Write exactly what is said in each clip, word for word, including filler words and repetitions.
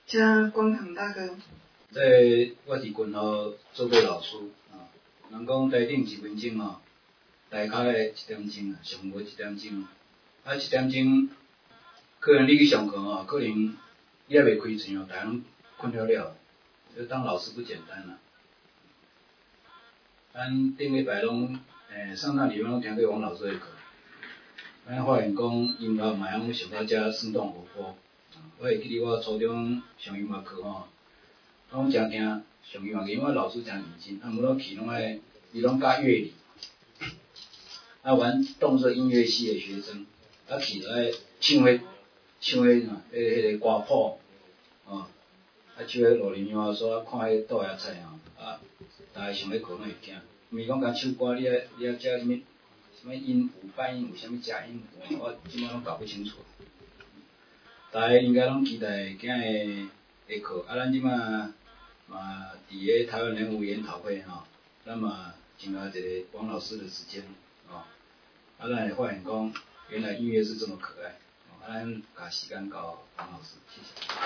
加光堂大哥。 在我伫军校做过老师啊，人讲台顶一分钟哦，台骹的一点钟啊，上无一点钟。啊，一点钟可能你去上课哦，可能你还未开嘴哦，大家拢困了了。所以当老师不简单啦。咱顶礼拜拢诶上那里面拢听过王老师的课，咱发现讲音乐嘛样上到遮生动活泼。我会记得我初中上音乐课吼，拢真听上音乐课，因为老师真认真，啊，毋过去拢爱，伊拢教乐理，啊，阮动作音乐系的学生，啊去就爱唱迄唱迄啥，迄迄个歌谱，哦，啊唱迄罗林苗所看迄豆芽菜吼，啊，逐个上迄课拢会听，毋是讲甲唱歌，你爱你爱遮啥物啥物音符、半音符、啥物假音符，我即摆拢搞不清楚。大家应该拢期待今日的课，啊，咱即摆嘛伫个台湾人物研讨会吼，咱嘛请到一个王老师的时间，哦，啊，咱会发现讲，原来音乐是这么可爱，哦，啊，咱把时间交王老师，谢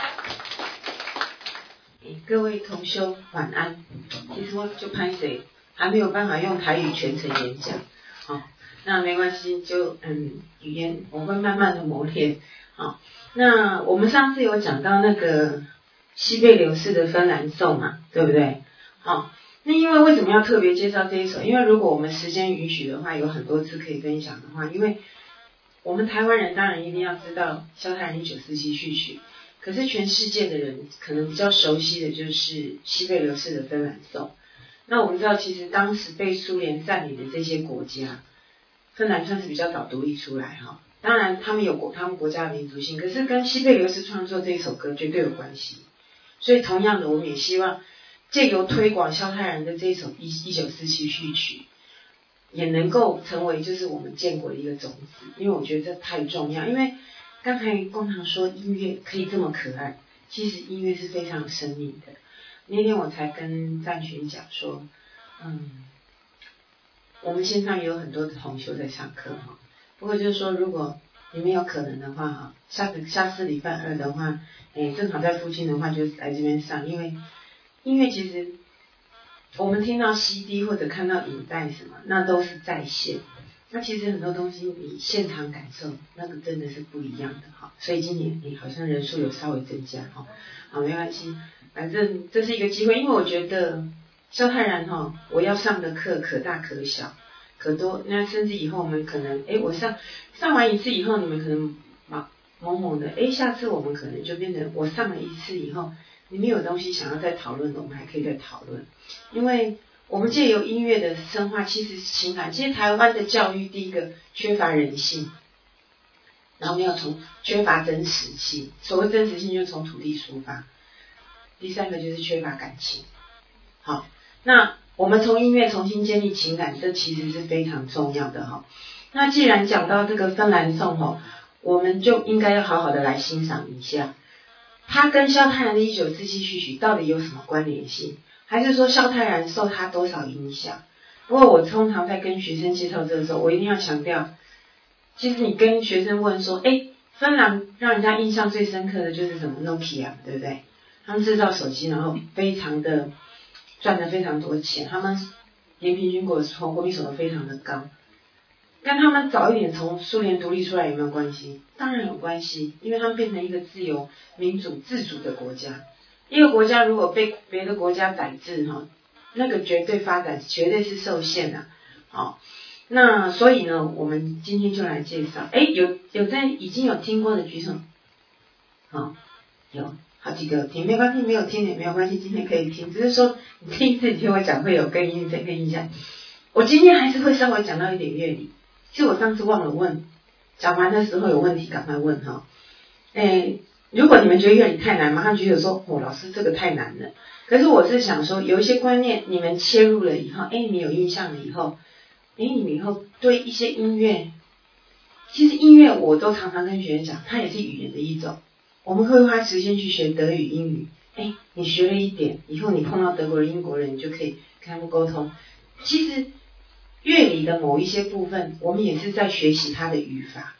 谢。各位同修晚安。其实我就拍谁还没有办法用台语全程演讲，好、哦，那没关系，就嗯语言我会慢慢的磨练，好、哦。那我们上次有讲到那个西贝流士的芬兰颂嘛，对不对？好、哦，那因为为什么要特别介绍这一首？因为如果我们时间允许的话，有很多次可以分享的话，因为我们台湾人当然一定要知道萧泰然一九四七序曲，可是全世界的人可能比较熟悉的就是西贝流士的芬兰颂。那我们知道，其实当时被苏联占领的这些国家，芬兰算是比较早独立出来哈。当然，他们有国他们国家的民族性，可是跟西贝流士创作这一首歌绝对有关系。所以，同样的，我们也希望借由推广萧泰然的这一首一一九四七序曲，也能够成为就是我们建国的一个种子。因为我觉得这太重要。因为刚才工堂说音乐可以这么可爱，其实音乐是非常有生命的。那天我才跟赞群讲说，嗯，我们线上也有很多的同修在上课哈。不过就是说，如果你们有可能的话哈，下个下次礼拜二的话，诶，正好在附近的话，就来这边上，因为音乐其实我们听到 C D 或者看到影带什么，那都是在线。那其实很多东西你现场感受，那个真的是不一样的哈。所以今年你好像人数有稍微增加哈，好没关系，反正这是一个机会，因为我觉得萧泰然哈，我要上的课可大可小。可多，那甚至以后我们可能，哎，我上上完一次以后，你们可能懵懵懵的，哎，下次我们可能就变成我上了一次以后，你们有东西想要再讨论的，我们还可以再讨论。因为我们借由音乐的深化，其实情感，其实台湾的教育第一个缺乏人性，然后没有从缺乏真实性，所谓真实性就是从土地出发。第三个就是缺乏感情。好，那我们从音乐重新建立情感，这其实是非常重要的哈。那既然讲到这个芬兰颂哈，我们就应该要好好的来欣赏一下，它跟萧泰然的一九四七序曲到底有什么关联性？还是说萧泰然受他多少影响？不过我通常在跟学生介绍这个时候，我一定要强调，其实你跟学生问说，哎，芬兰让人家印象最深刻的就是什么 Nokia， 对不对？他们制造手机，然后非常的赚了非常多钱，他们年平均国从国民所得非常的高，跟他们早一点从苏联独立出来有没有关系？当然有关系，因为他们变成一个自由、民主、自主的国家。一个国家如果被别的国家宰制哈，那个绝对发展绝对是受限的。好，那所以呢，我们今天就来介绍。哎，有有在已经有听过的举手，好，有。好几个听，没关系，没有听也没有关系，今天可以听，只是说你第一次听我讲会有更印象、更印象。我今天还是会稍微讲到一点乐理，其实我上次忘了问，讲完的时候有问题赶快问哈。诶，如果你们觉得乐理太难，马上举手说，哦，老师这个太难了。可是我是想说，有一些观念你们切入了以后，诶，你有印象了以后，诶，你们以后对一些音乐，其实音乐我都常常跟学生讲，它也是语言的一种。我们会花时间去学德语、英语，哎，你学了一点，以后你碰到德国人、英国人，你就可以跟他们沟通。其实乐理的某一些部分，我们也是在学习它的语法。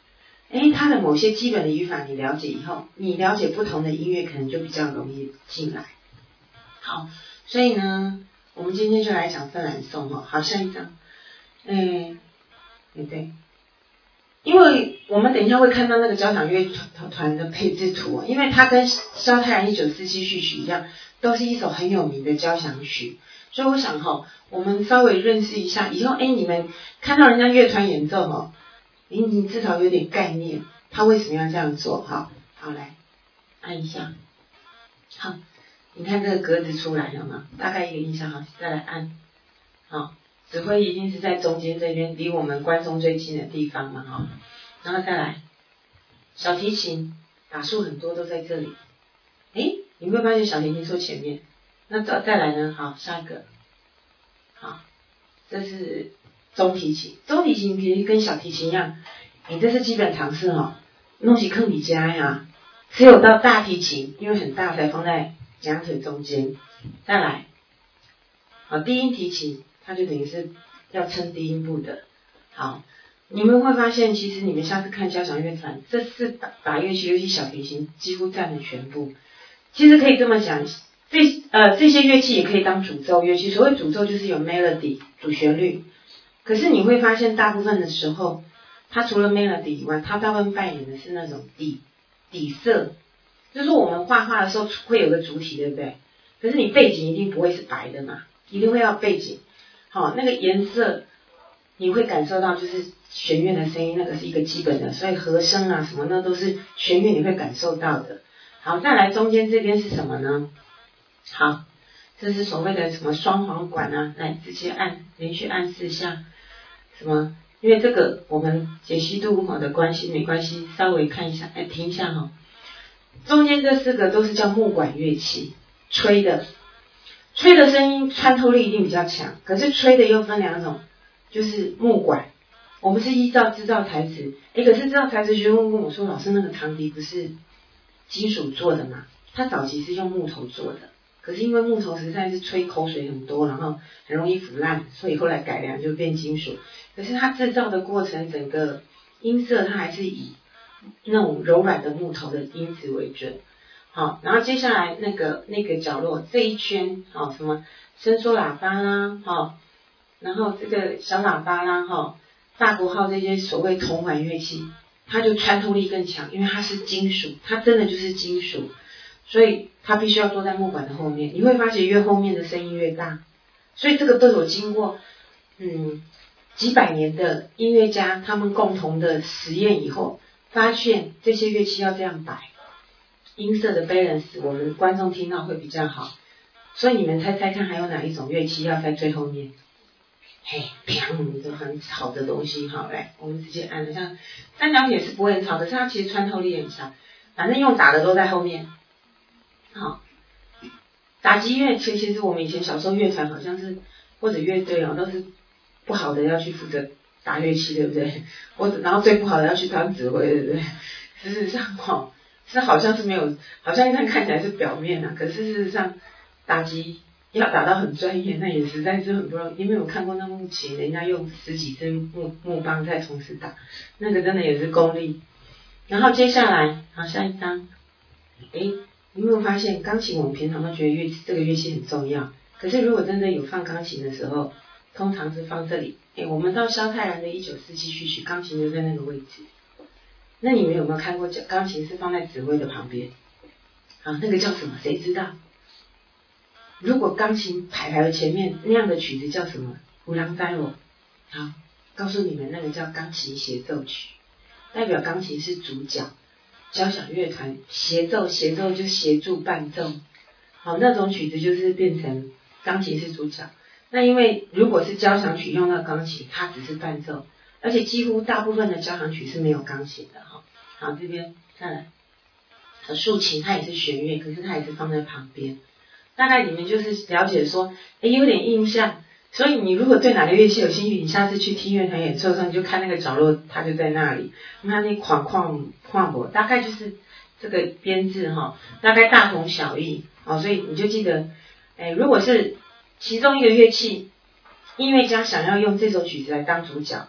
哎，它的某些基本的语法你了解以后，你了解不同的音乐可能就比较容易进来。好，所以呢，我们今天就来讲芬兰颂哈。好，下一章。嗯，对对。因为我们等一下会看到那个交响乐团的配置图，因为它跟萧泰然一九四七序曲一样，都是一首很有名的交响曲，所以我想哈，我们稍微认识一下，以后哎你们看到人家乐团演奏哈，你你至少有点概念，他为什么要这样做哈？好，来按一下，好，你看这个格子出来了吗？大概一个印象哈，再来按，好。指挥一定是在中间这边，离我们观众最近的地方嘛，哈，然后再来，小提琴打数很多都在这里，诶，你会发现小提琴坐前面，那再再来呢，好，下一个，好，这是中提琴，中提琴其实跟小提琴一样，你这是基本常识哈，弄起坑你家呀，只有到大提琴，因为很大才放在两腿中间，再来，好，低音提琴。它就等于是要撑低音部的。好，你们会发现，其实你们下次看交响乐团，这四把把乐器，尤其小提琴，几乎占了全部。其实可以这么讲，这呃这些乐器也可以当主奏乐器。所谓主奏就是有 melody 主旋律，可是你会发现，大部分的时候，它除了 melody 以外，它大部分扮演的是那种底底色，就是我们画画的时候会有个主体，对不对？可是你背景一定不会是白的嘛，一定会要背景。好，那个颜色你会感受到，就是弦乐的声音，那个是一个基本的，所以和声啊什么那都是弦乐你会感受到的。好，再来中间这边是什么呢？好，这是所谓的什么双簧管啊，来直接按，连续按四下。什么？因为这个我们解析度好的关系没关系，稍微看一下，哎，停一下哈。中间这四个都是叫木管乐器，吹的。吹的声音穿透力一定比较强，可是吹的又分两种，就是木管，我们是依照制造材质，诶，可是制造材质学问跟我说，老师那个长笛不是金属做的嘛？它早期是用木头做的，可是因为木头实在是吹口水很多，然后很容易腐烂，所以后来改良就变金属。可是它制造的过程，整个音色它还是以那种柔软的木头的音质为准。好，然后接下来那个那个角落这一圈，好，什么伸缩喇叭啦，好，然后这个小喇叭啦，哈，大国号这些所谓铜管乐器，它就穿透力更强，因为它是金属，它真的就是金属，所以它必须要坐在木管的后面。你会发觉越后面的声音越大，所以这个都有经过嗯几百年的音乐家他们共同的实验以后，发现这些乐器要这样摆。音色的 balance 我们观众听到会比较好，所以你们猜猜看还有哪一种乐器要在最后面？嘿，砰，都很吵的东西，好，来，我们直接按，像三角铁是不会很吵，可是它其实穿透力很强，反正用打的都在后面。好，打击乐其实我们以前小时候乐团好像是或者乐队哦，都是不好的要去负责打乐器，对不对？或者然后最不好的要去当指挥，对不对？事实上哈。是好像是没有，好像看看起来是表面啊，可是事实上打击要打到很专业，那也实在是很不容易。因为我看过那木琴，人家用十几根木木棒在同时打，那个真的也是功力。然后接下来，好，下一张，诶，你有没有发现钢琴？我们平常都觉得乐这个乐器很重要，可是如果真的有放钢琴的时候，通常是放这里。诶，我们到萧泰然的一九四七序曲，钢琴就在那个位置。那你们有没有看过钢琴是放在指挥的旁边？好，那个叫什么？谁知道？如果钢琴排排的前面那样的曲子叫什么？胡狼哉哦。好，告诉你们，那个叫钢琴协奏曲，代表钢琴是主角。交响乐团协奏，协奏就协助伴奏。好，那种曲子就是变成钢琴是主角。那因为如果是交响曲用到钢琴，它只是伴奏。而且几乎大部分的交响曲是没有钢琴的哈。好，这边再来，竖琴它也是弦乐，可是它也是放在旁边。大概你们就是了解说，哎，有点印象。所以你如果对哪个乐器有兴趣，你下次去听乐团演奏的时候，你就看那个角落，它就在那里。那那框框框博，大概就是这个编制哈，大概大同小异。好，所以你就记得，哎，如果是其中一个乐器，音乐家想要用这首曲子来当主角。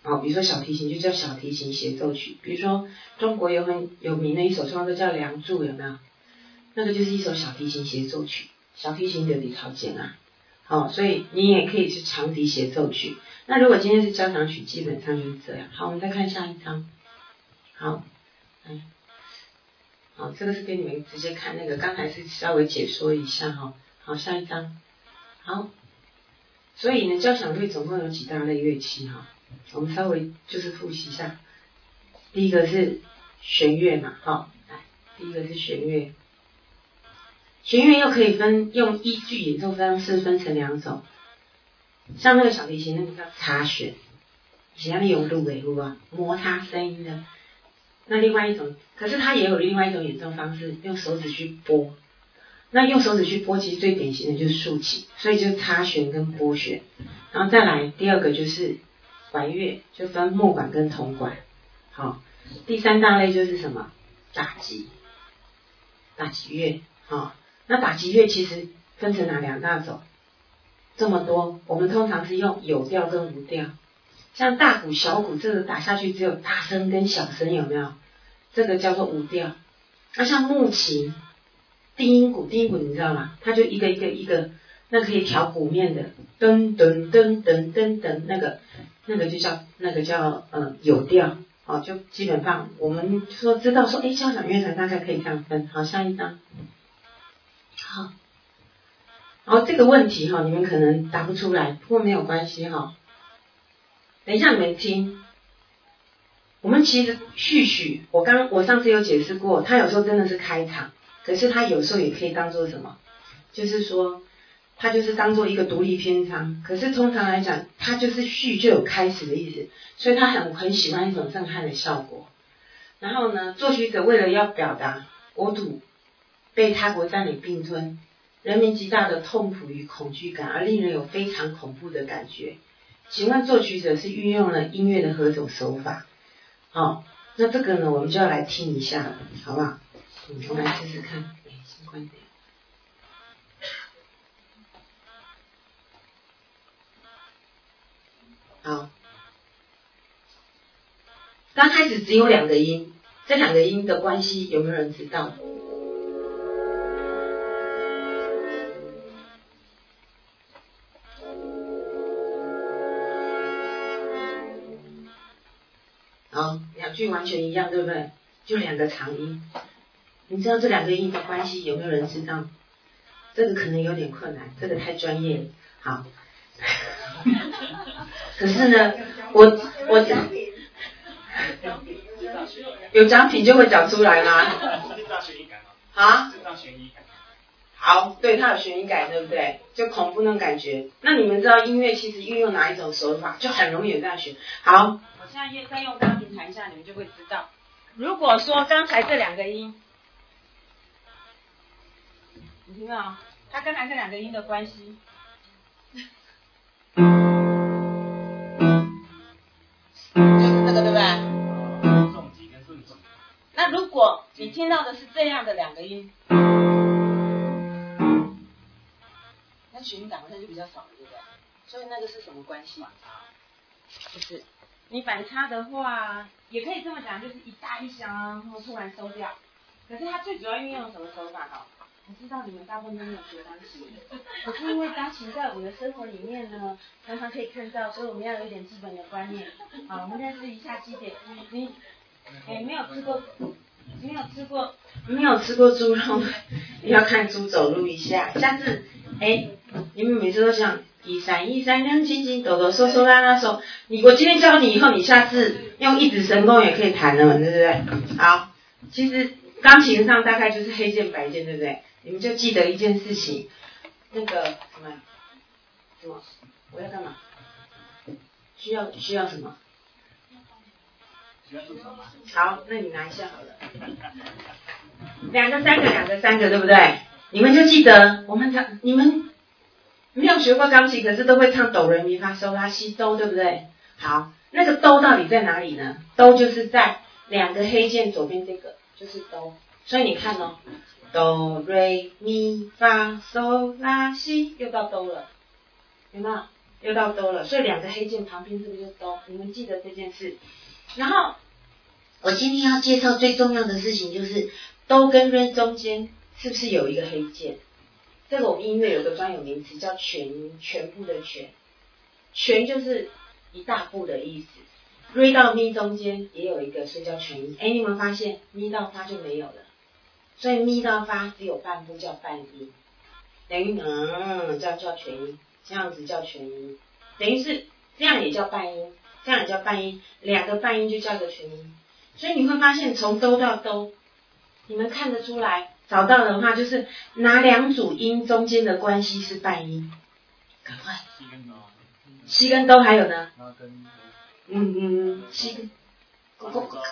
好，比如说小提琴就叫小提琴协奏曲，比如说中国有很有名的一首创作叫《梁祝》，有没有？那个就是一首小提琴协奏曲，小提琴的李朝简啊。好，所以你也可以是长笛协奏曲。那如果今天是交响曲，基本上就是这样。好，我们再看下一张。好，嗯，好，这个是给你们直接看那个，刚才是稍微解说一下哈。好，下一张。好，所以呢，交响乐总共有几大类乐器哈？我们稍微就是复习一下。第一个是弦乐嘛，好，来，第一个是弦乐。弦乐又可以分用依据演奏方式分成两种，像那个小提琴那个叫擦弦，以前那用鹿尾鹿啊，摩擦声音的。那另外一种，可是它也有另外一种演奏方式，用手指去拨。那用手指去拨，其实最典型的就是竖琴，所以就是擦弦跟拨弦。然后再来第二个就是管乐，就分木管跟铜管。好，第三大类就是什么？打击，打击乐。好，那打击乐其实分成哪两大种？这么多，我们通常是用有调跟无调。像大鼓、小鼓这个打下去只有大声跟小声，有没有？这个叫做无调。那像木琴、定音鼓，定音鼓你知道吗？它就一个一个一个，那可以调鼓面的，噔噔噔噔噔噔，那个那个就叫那个叫呃有调。好，就基本上我们说知道说，哎，交响乐团大概可以这样分。好，下一张。好，然后这个问题哈，你们可能答不出来，不过没有关系哈。等一下你们听，我们其实序曲，我刚我上次有解释过，它有时候真的是开场，可是它有时候也可以当做什么，就是说它就是当做一个独立篇章，可是通常来讲，它就是序就有开始的意思，所以他很很喜欢一种震撼的效果。然后呢，作曲者为了要表达国土被他国占领并吞，人民极大的痛苦与恐惧感，而令人有非常恐怖的感觉。请问作曲者是运用了音乐的何种手法？好，那这个呢，我们就要来听一下了，好不好？嗯，我们来试试看。哎，先关掉。好，刚开始只有两个音，这两个音的关系有没有人知道？好，两句完全一样，对不对？就两个长音，你知道这两个音的关系有没有人知道？这个可能有点困难，这个太专业了。好，可是呢，我我有奖品就会讲出来吗？啊？好，对，它有悬疑感，对不对？就恐怖那种感觉。那你们知道音乐其实运用哪一种手法，就很容易有这样学。好，我现在再用钢琴弹一下，你们就会知道。如果说刚才这两个音，你听到它刚才这两个音的关系，就是这个，对不对？重几跟顺重。那如果你听到的是这样的两个音，那旋律感好像就比较少了，对不对？所以那个是什么关系？就是你反差的话，也可以这么讲，就是一大一小，然后突然收掉。可是它最主要运用什么手法哈？我知道你们大部分都没有学钢琴，可是因为钢琴在我们的生活里面呢，常常可以看到，所以我们要有一点基本的观念。好，我们认识一下基点。你，哎，没有吃过，没有吃过，没有吃过猪肉，你要看猪走路一下。下次，哎，你们每次都想一闪一闪亮晶晶，抖抖嗦嗦拉拉嗦。你我今天教你以后，你下次用一指神功也可以弹了嘛，对不对？好，其实钢琴上大概就是黑键白键，对不对？你们就记得一件事情，那个什么什么，我要干嘛？需要需要什么？需要助手吗？好，那你拿一下好了。两个三个，两个三个，对不对？你们就记得，我们唱，你们没有学过钢琴，可是都会唱哆来咪发嗦拉西哆，对不对？好，那个哆到底在哪里呢？哆就是在两个黑键左边这个，就是哆。所以你看哦。哆瑞咪发嗦拉西，又到哆了，有没有？ 又到哆了，所以两个黑键旁边是不是就哆？你们记得这件事。然后我今天要介绍最重要的事情就是哆跟瑞中间是不是有一个黑键？这个我们音乐有个专有名词叫全音，全部的全，全就是一大步的意思。瑞到咪中间也有一个，所以叫全音。哎，你有没有发现咪到发就没有了？所以咪到发只有半步叫半音，等于嗯，这样叫全音，这样子叫全音，等于是这样也叫半音，这样也叫半音，两个半音就叫一个全音。所以你会发现从哆到哆，你们看得出来，找到的话就是哪两组音中间的关系是半音？赶快。西跟哆还有呢？嗯嗯，西跟。发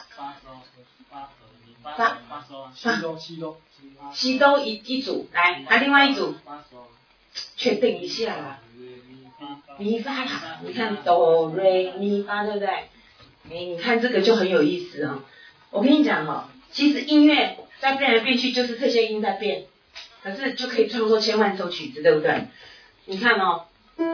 发西哆西哆西哆一一组，来，还另外一组，确定一下啦。咪发啦，你看哆瑞咪发，对不对？哎，你看这个就很有意思哦。我跟你讲哦，其实音乐在变来变去，就是这些音在变，可是就可以创作千万首曲子，对不对？你看哦。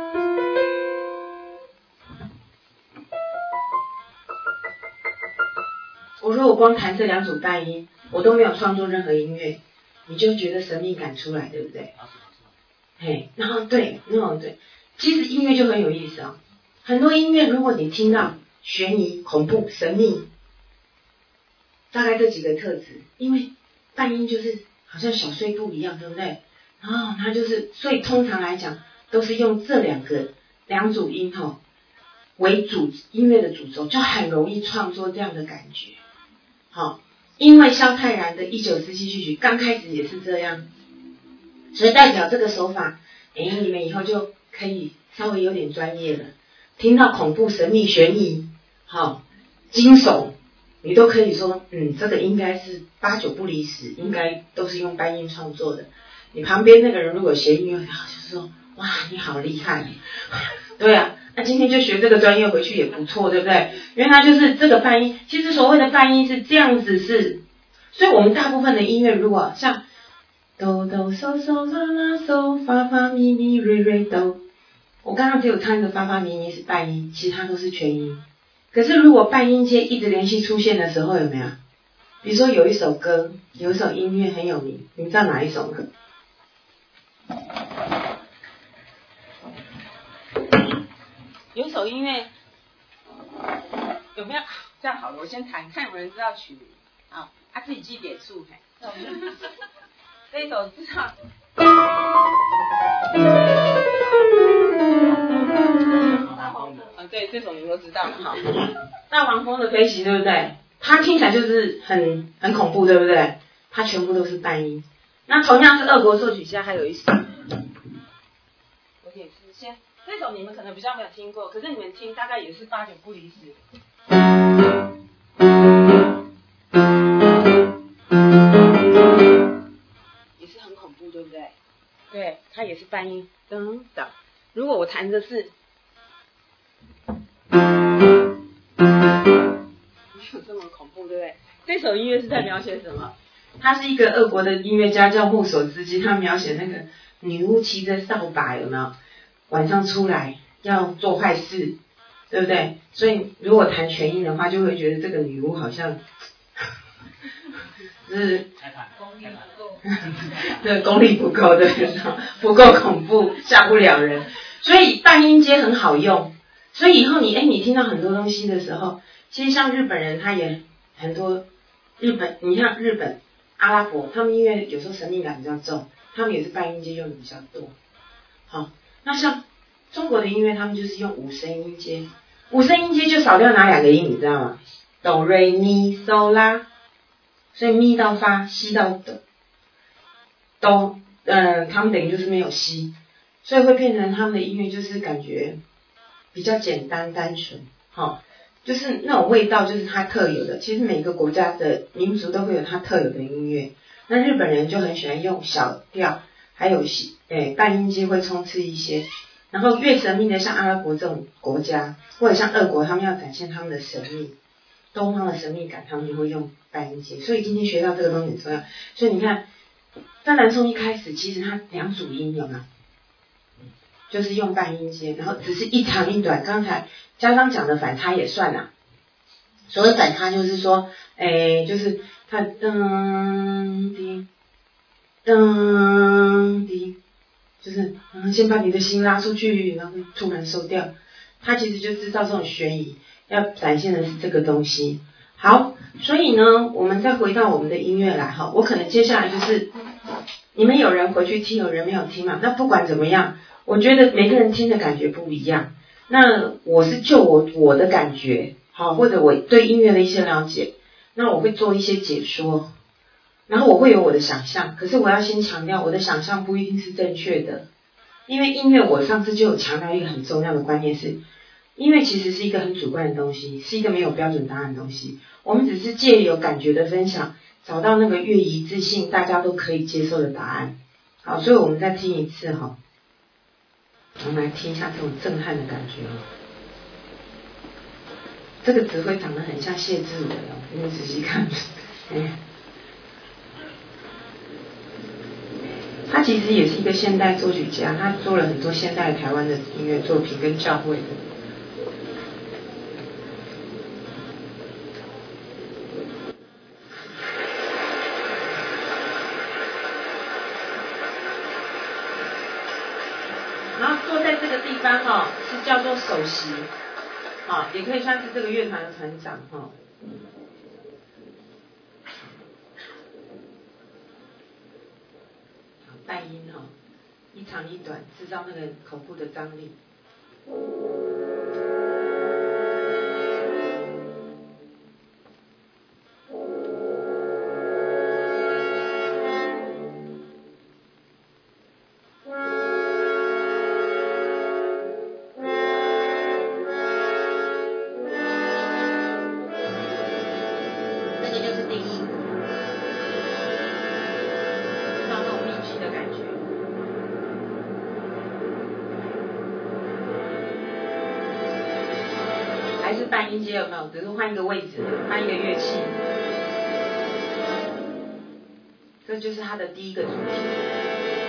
我说我光弹这两组半音，我都没有创作任何音乐，你就觉得神秘感出来，对不对？嘿，然后对，那种对，其实音乐就很有意思哦。很多音乐，如果你听到悬疑、恐怖、神秘，大概这几个特质，因为半音就是好像小碎步一样，对不对？然后它就是，所以通常来讲，都是用这两个两组音吼为主音乐的主轴，就很容易创作这样的感觉。好，因为萧泰然的一九四七序曲刚开始也是这样，所以代表这个手法，哎，你们以后就可以稍微有点专业了。听到恐怖、神秘、悬疑，好，惊悚，你都可以说，嗯，这个应该是八九不离十，应该都是用半音创作的。你旁边那个人如果学音乐，就说，哇，你好厉害，对啊。那今天就学这个专业回去也不错，对不对？原来就是这个半音，其实所谓的半音是这样子是，所以我们大部分的音乐如果像哆哆嗦嗦啦啦嗦发发咪咪瑞瑞哆，我刚刚只有唱一个发发咪咪是半音，其他都是全音。可是如果半音阶一直连续出现的时候，有没有？比如说有一首歌，有一首音乐很有名，你知道哪一首吗？有一首音乐有没有？这样好了，我先弹，看有没有人知道曲名啊？啊，自己记点数嘿。这一首知道？啊，对，这首你们都知道。好，大黄蜂的飞行，对不对？它听起来就是很很恐怖，对不对？它全部都是半音。那同样是俄国作曲家，还有一首，我给是先。这首你们可能比较没有听过，可是你们听大概也是八九不离十，也是很恐怖，对不对？对，它也是半音噔噔。如果我弹的是，没有这么恐怖，对不对？这首音乐是在描写什么？他是一个俄国的音乐家叫穆索斯基，他描写那个女巫骑着扫把，有没有？晚上出来要做坏事，对不对？所以如果弹全音的话，就会觉得这个女巫好像是功力不够，对，功力不够，对，不够恐怖，吓不了人。所以半音阶很好用。所以以后你哎，你听到很多东西的时候，其实像日本人，他也很多日本，你像日本、阿拉伯，他们音乐有时候神秘感比较重，他们也是半音阶用的比较多。好。那像中国的音乐，他们就是用五声音阶，五声音阶就少掉哪两个音，你知道吗？哆瑞咪嗦拉，所以咪到发，西到哆，哆，呃，他们等于就是没有西，所以会变成他们的音乐就是感觉比较简单单纯，好，就是那种味道就是它特有的。其实每个国家的民族都会有它特有的音乐，那日本人就很喜欢用小调。还有诶半音阶会冲刺一些，然后越神秘的像阿拉伯这种国家，或者像俄国，他们要展现他们的神秘，东方的神秘感，他们就会用半音阶。所以今天学到这个东西很重要。所以你看，范兰松一开始其实它两组音有没有？ 就是用半音阶，然后只是一长一短。刚才家长讲的反差也算啦。所谓反差就是说，哎，就是它噔滴噔滴，就是嗯，先把你的心拉出去，然后突然收掉。它其实就制造这种悬疑，要展现的是这个东西。好，所以呢，我们再回到我们的音乐来哈，我可能接下来就是，你们有人回去听，有人没有听嘛？那不管怎么样，我觉得每个人听的感觉不一样。那我是就我我的感觉，好，或者我对音乐的一些了解，那我会做一些解说，然后我会有我的想象，可是我要先强调，我的想象不一定是正确的，因为音乐我上次就有强调一个很重要的观念是。音乐其实是一个很主观的东西，是一个没有标准答案的东西。我们只是借由感觉的分享，找到那个越一致性，大家都可以接受的答案。好，所以我们再听一次哈，我们来听一下这种震撼的感觉哦。这个指挥长得很像谢志伟哦，你们仔细看，哎，他其实也是一个现代作曲家，他做了很多现代台湾的音乐作品跟教会的。哦，是叫做首席，哦，也可以算是这个乐团的团长哈。哦，半音哈，一长一短，制造那个口部的张力。半音阶有没有？只是换一个位置，换一个乐器，这就是它的第一个主题。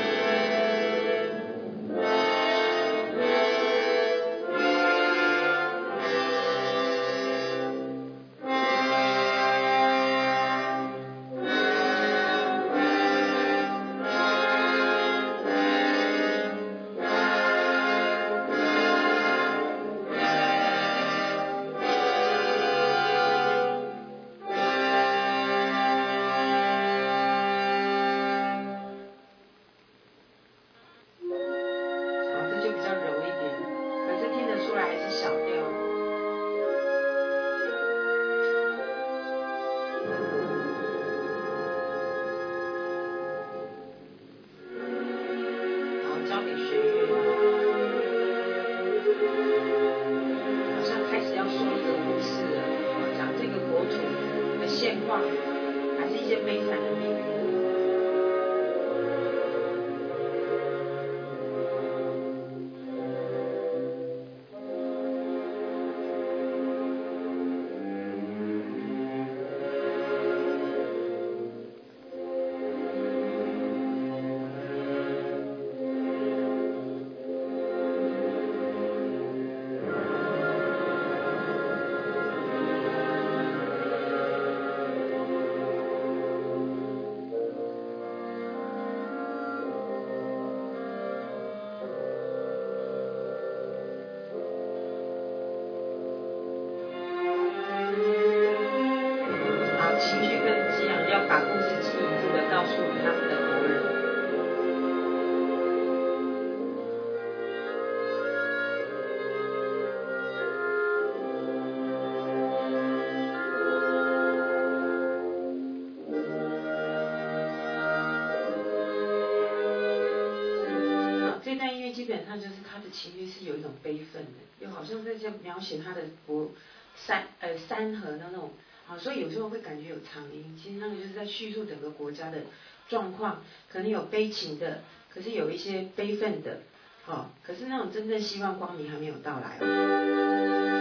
基本上就是他的情绪是有一种悲愤的，又好像在这描写他的国山呃山河的那种，好，所以有时候会感觉有长音，其实那个就是在叙述整个国家的状况，可能有悲情的，可是有一些悲愤的，好，可是那种真正希望光明还没有到来哦。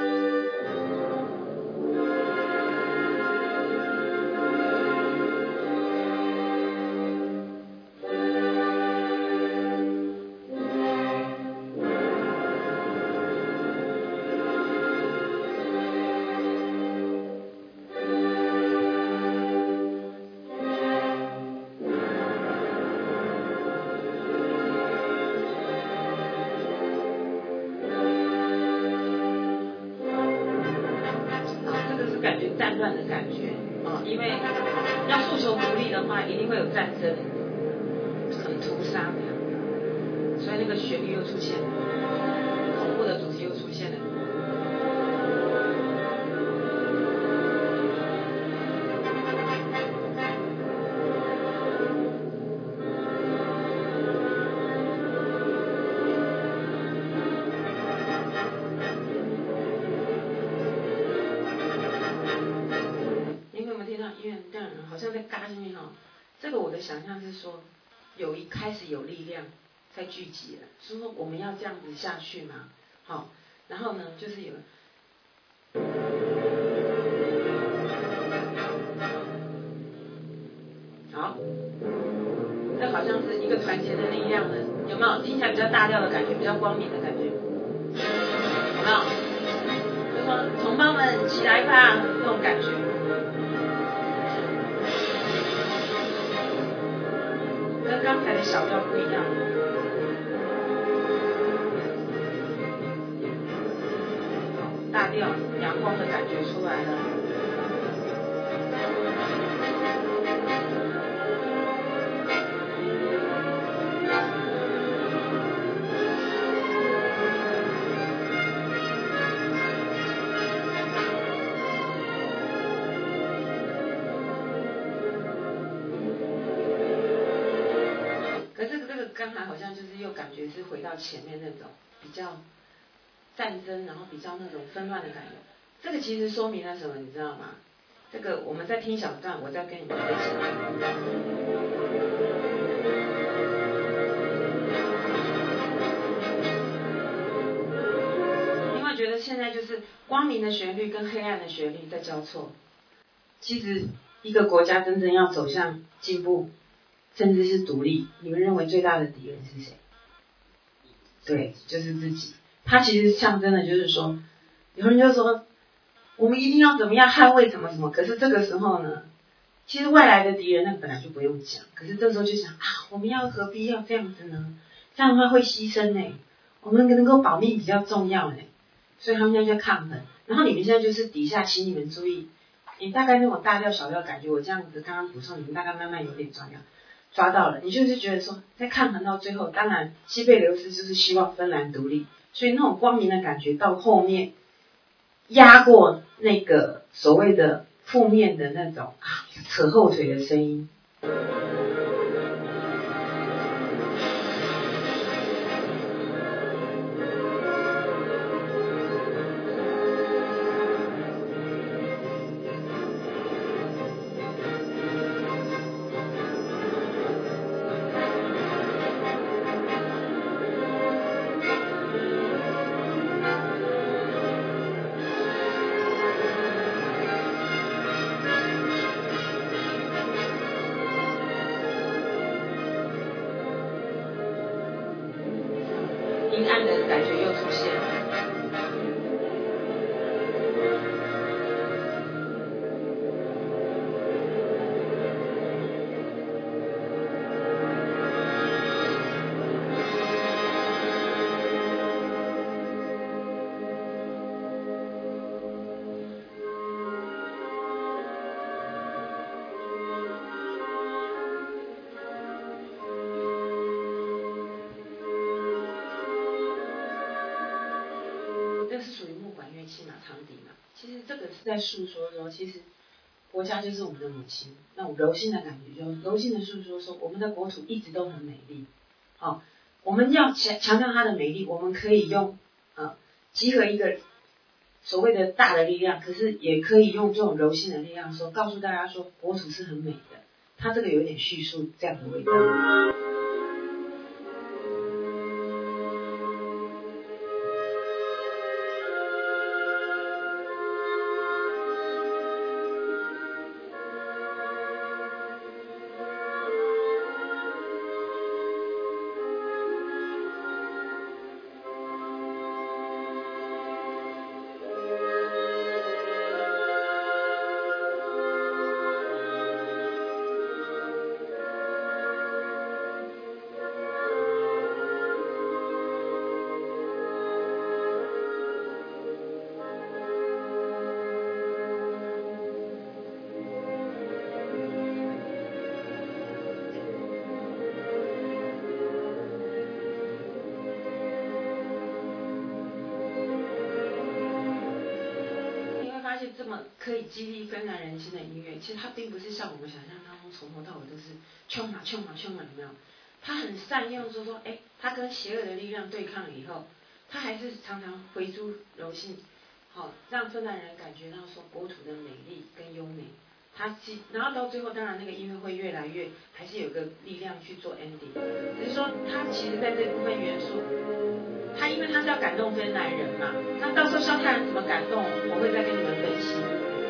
战乱的感觉哦，因为要诉求独立的话，一定会有战争，很屠杀这样，所以那个旋律又出现了，恐怖的主题又出现了。好像在嘎进去哈，这个我的想象是说，有一开始有力量在聚集了，是说我们要这样子下去嘛，好，然后呢就是有，好，这好像是一个团结的力量的，有没有？听起来比较大调的感觉，比较光明的感觉，有没有？就说同胞们起来吧，这种感觉。跟刚才的小调不一样，大调阳光的感觉出来了。刚才好像就是又感觉是回到前面那种比较战争，然后比较那种纷乱的感觉。这个其实说明了什么，你知道吗？这个我们在听小段，我再跟你们分享。你会觉得现在就是光明的旋律跟黑暗的旋律在交错。其实一个国家真正要走向进步，甚至是独立，你们认为最大的敌人是谁？对，就是自己。它其实象征的就是说，有人就说，我们一定要怎么样捍卫什么什么。可是这个时候呢，其实外来的敌人那本来就不用讲。可是这时候就想啊，我们要何必要这样子呢？这样的话会牺牲呢。我们能够保命比较重要呢。所以他们现在就抗衡。然后你们现在就是底下，请你们注意，你大概那种大调小调感觉，我这样子刚刚补充，你们大概慢慢有点抓到。抓到了，你就是觉得说，在抗衡到最后，当然西贝流斯就是希望芬兰独立，所以那种光明的感觉到后面压过那个所谓的负面的那种啊扯后腿的声音。阴暗的感觉又出现了。这是属于木管乐器嘛，长笛嘛。其实这个是在诉说说，其实国家就是我们的母亲，那种柔性的感觉，就柔性的诉说说，我们的国土一直都很美丽。好、哦，我们要强强调它的美丽，我们可以用呃集合一个所谓的大的力量，可是也可以用这种柔性的力量说，告诉大家说，国土是很美的。它这个有点叙述这样的味道。 么可以激励芬兰人心的音乐，其实它并不是像我们想象当中从头到尾都是冲嘛冲嘛冲嘛，有没有？它很善用，说说，哎，它跟邪恶的力量对抗以后，它还是常常回诸柔性，好，让芬兰人感觉到说国土的美丽跟优美。它其然后到最后，当然那个音乐会越来越，还是有个力量去做 ending。只是说，它其实在这部分元素，它因为它是要感动芬兰人嘛，那到时候萧太人怎么感动，我会再跟你们分析。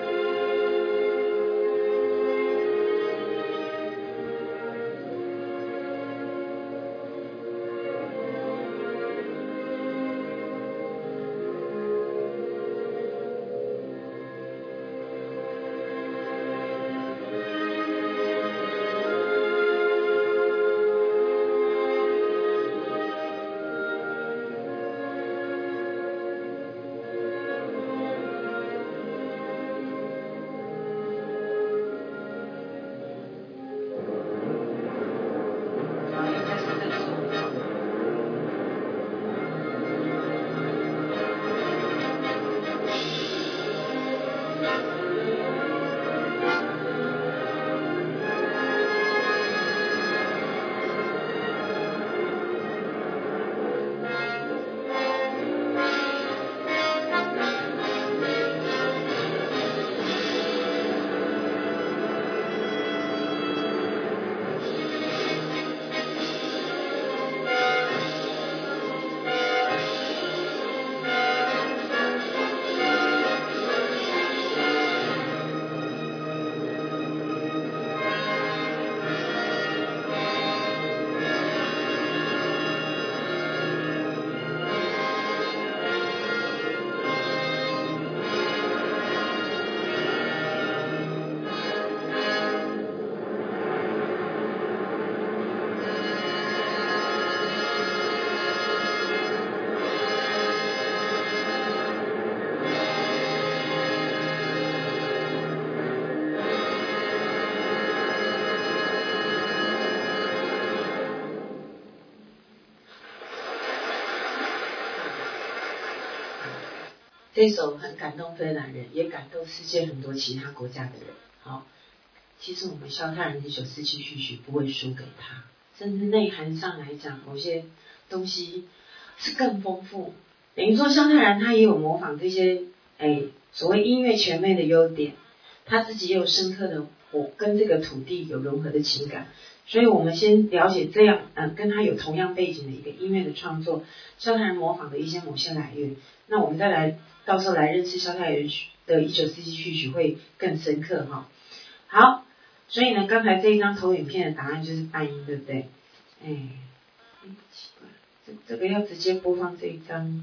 这首很感动芬兰人，也感动世界很多其他国家的人。好，其实我们萧太人一九四七序曲不会输给他，甚至内涵上来讲，某些东西是更丰富。等于说萧太人他也有模仿这些哎所谓音乐全面的优点，他自己也有深刻的火跟这个土地有融合的情感。所以我们先了解这样，嗯、呃，跟他有同样背景的一个音乐的创作，萧太人模仿的一些某些来源，那我们再来到时候来认识萧太人的一九四七序曲会更深刻哈。好，所以呢，刚才这一张投影片的答案就是半音，对不对？哎，奇怪，这这个要直接播放这一张，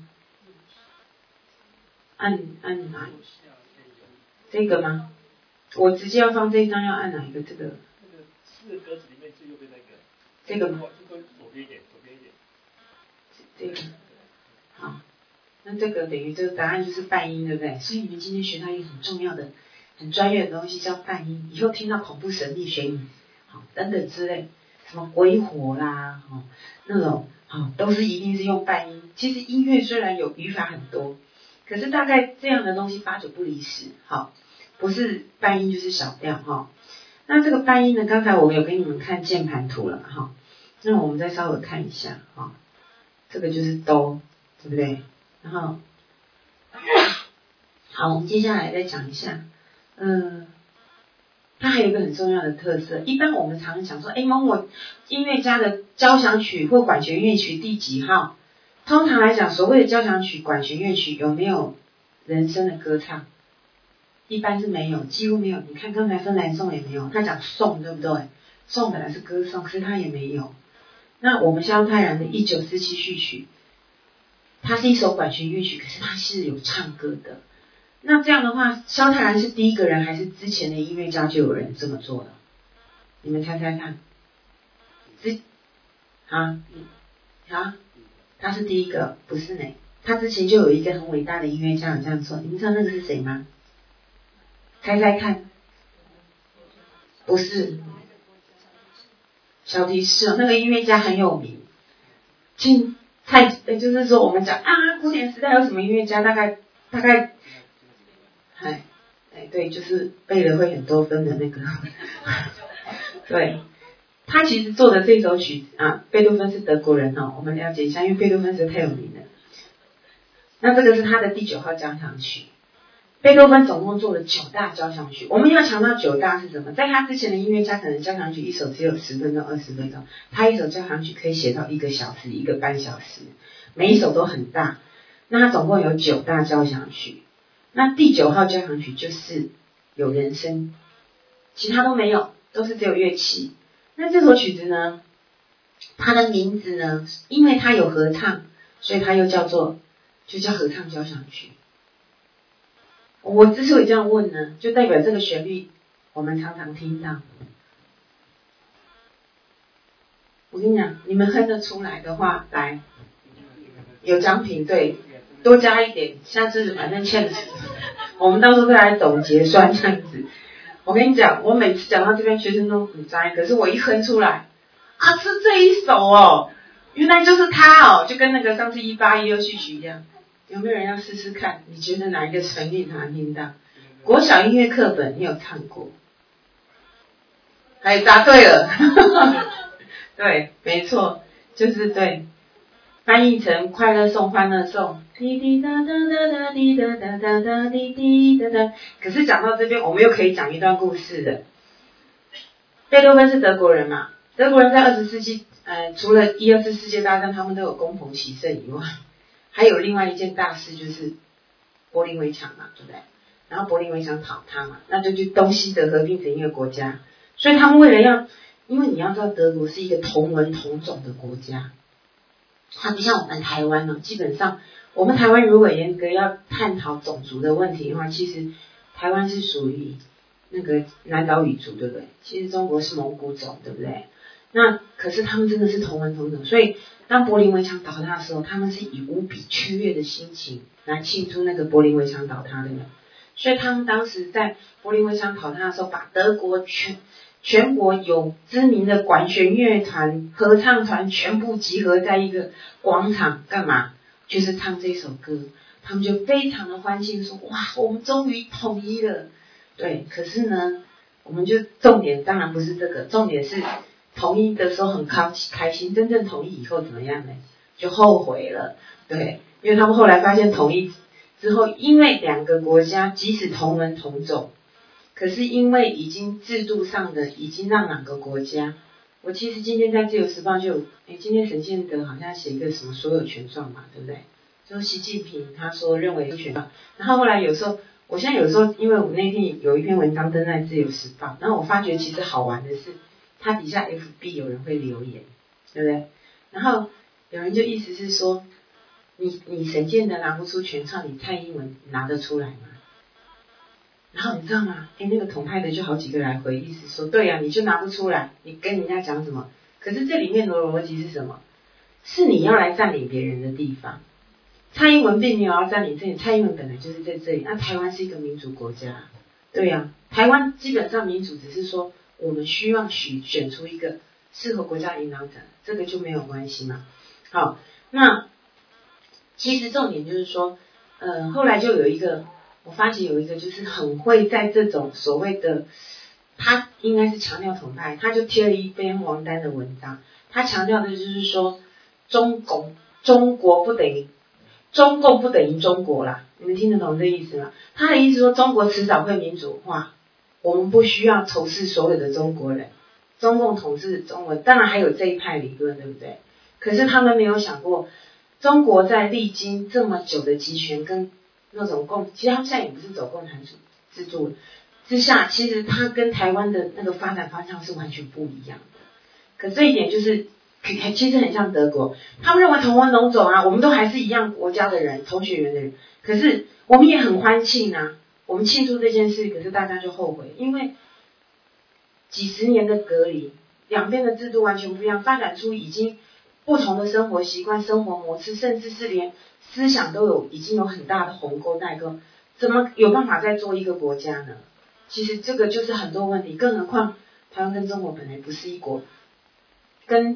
按按哪？这个吗？我直接要放这一张，要按哪一个？这个？ 四个格子里面最右边那个。 这个吗？ 就跟左边一点，左边一点。 这个。好，那这个等于这个答案就是半音，对不对？所以你们今天学到一个很重要的、很专业的东西，叫半音。以后听到恐怖神秘学影，好等等之类，什么鬼火啦，哦那种，好都是一定是用半音。其实音乐虽然有语法很多，可是大概这样的东西八九不离十，好，不是半音就是小调哈。那这个半音呢，刚才我有给你们看键盘图了哈，那我们再稍微看一下哈，这个就是哆，对不对？然后，好，我们接下来再讲一下，嗯，它还有一个很重要的特色，一般我们常常讲说，哎，某某音乐家的交响曲或管弦乐曲第几号？通常来讲，所谓的交响曲、管弦乐曲有没有人声的歌唱？一般是没有，几乎没有。你看刚才芬兰颂也没有，他讲颂对不对？颂本来是歌颂，可是他也没有。那我们萧太然的一九四七序曲，它是一首管弦乐曲，可是它是有唱歌的。那这样的话，萧太然是第一个人，还是之前的音乐家就有人这么做了？你们猜猜看？之啊啊，他是第一个，不是呢？他之前就有一个很伟大的音乐家有这样做，你们知道那个是谁吗？猜猜看，不是，小提示哦，那个音乐家很有名。近太，就是说我们讲啊，古典时代有什么音乐家？大概大概，哎哎，对，就是背了会很多分的那个。对，他其实做的这首曲子啊，贝多芬是德国人哦，我们了解一下，因为贝多芬实在太有名了。那这个是他的第九号交响曲。贝多芬总共做了九大交响曲，我们要强调九大是什么？在他之前的音乐家可能交响曲一首只有十分钟、二十分钟，他一首交响曲可以写到一个小时、一个半小时，每一首都很大。那他总共有九大交响曲，那第九号交响曲就是有人声，其他都没有，都是只有乐器。那这首曲子呢，它的名字呢，因为它有合唱，所以它又叫做就叫合唱交响曲。我之所以这样问呢，就代表这个旋律我们常常听到。我跟你讲，你们哼得出来的话，来有奖品，对，多加一点，下次反正欠我们到时候再来总结算这样子。我跟你讲，我每次讲到这边，学生都很栽，可是我一哼出来，啊，是这一首哦，原来就是它哦，就跟那个上次一八一六序曲一样。有没有人要试试看？你觉得哪一个旋律常听到？国小音乐课本你有唱过？哎，答对了，对，没错，就是对，翻译成快乐颂、欢乐颂，滴滴答答答答滴答答答答滴滴答答。可是讲到这边，我们又可以讲一段故事了。贝多芬是德国人嘛？德国人在二十世纪，呃，除了一二次世界大战他们都有攻彭其胜以外，还有另外一件大事就是柏林围墙嘛，对不对？然后柏林围墙倒塌嘛，那就去东西德合并成一个国家。所以他们为了要，因为你要知道德国是一个同文同种的国家，它不像我们台湾呢，基本上我们台湾如果严格要探讨种族的问题的话，其实台湾是属于那个南岛语族，对不对？其实中国是蒙古种，对不对？那可是他们真的是同文同种，所以当柏林围墙倒塌的时候，他们是以无比雀跃的心情来庆祝那个柏林围墙倒塌的人。所以他们当时在柏林围墙倒塌的时候，把德国全全国有知名的管弦乐团、合唱团全部集合在一个广场，干嘛？就是唱这首歌。他们就非常的欢庆，说：“哇，我们终于统一了。”对，可是呢，我们就重点当然不是这个，重点是统一的时候很开开心，真正统一以后怎么样呢？就后悔了。对，因为他们后来发现统一之后，因为两个国家即使同文同种，可是因为已经制度上的已经让两个国家，我其实今天在自由时报就有，诶今天沈建德好像写一个什么所有权状嘛，对不对？就习近平他说认为有权状，然后后来有时候，我现在有时候因为我那天有一篇文章登在自由时报，然后我发觉其实好玩的是，它底下 F B 有人会留言，对不对？然后有人就意思是说，你你沈建德拿不出全创，你蔡英文拿得出来吗？然后你知道吗？哎，那个统派的就好几个来回，意思说，对呀、啊，你就拿不出来，你跟人家讲什么？可是这里面的逻辑是什么？是你要来占领别人的地方。蔡英文并没有要占领这里，蔡英文本来就是在这里。那台湾是一个民主国家，对呀、啊，台湾基本上民主只是说我们需要选选出一个适合国家领导者，这个就没有关系嘛。好，那其实重点就是说，呃，后来就有一个。我发现有一个就是很会在这种所谓的，他应该是强调统派，他就贴了一篇王丹的文章，他强调的就是说，中共中国不等于中共不等于中国啦，你们听得懂这意思吗？他的意思说，中国迟早会民主化，我们不需要仇视所有的中国人，中共统治中国，当然还有这一派理论，对不对？可是他们没有想过，中国在历经这么久的集权跟那种共，其实他们现在也不是走共产主制度之下，其实它跟台湾的那个发展方向是完全不一样的。可这一点就是，其实很像德国，他们认为同文同种啊，我们都还是一样国家的人，同学缘的人。可是我们也很欢庆啊，我们庆祝这件事，可是大家就后悔，因为几十年的隔离，两边的制度完全不一样，发展出已经不同的生活习惯、生活模式，甚至是连思想都有已经有很大的鸿沟代沟，怎么有办法再做一个国家呢？其实这个就是很多问题，更何况台湾跟中国本来不是一国，跟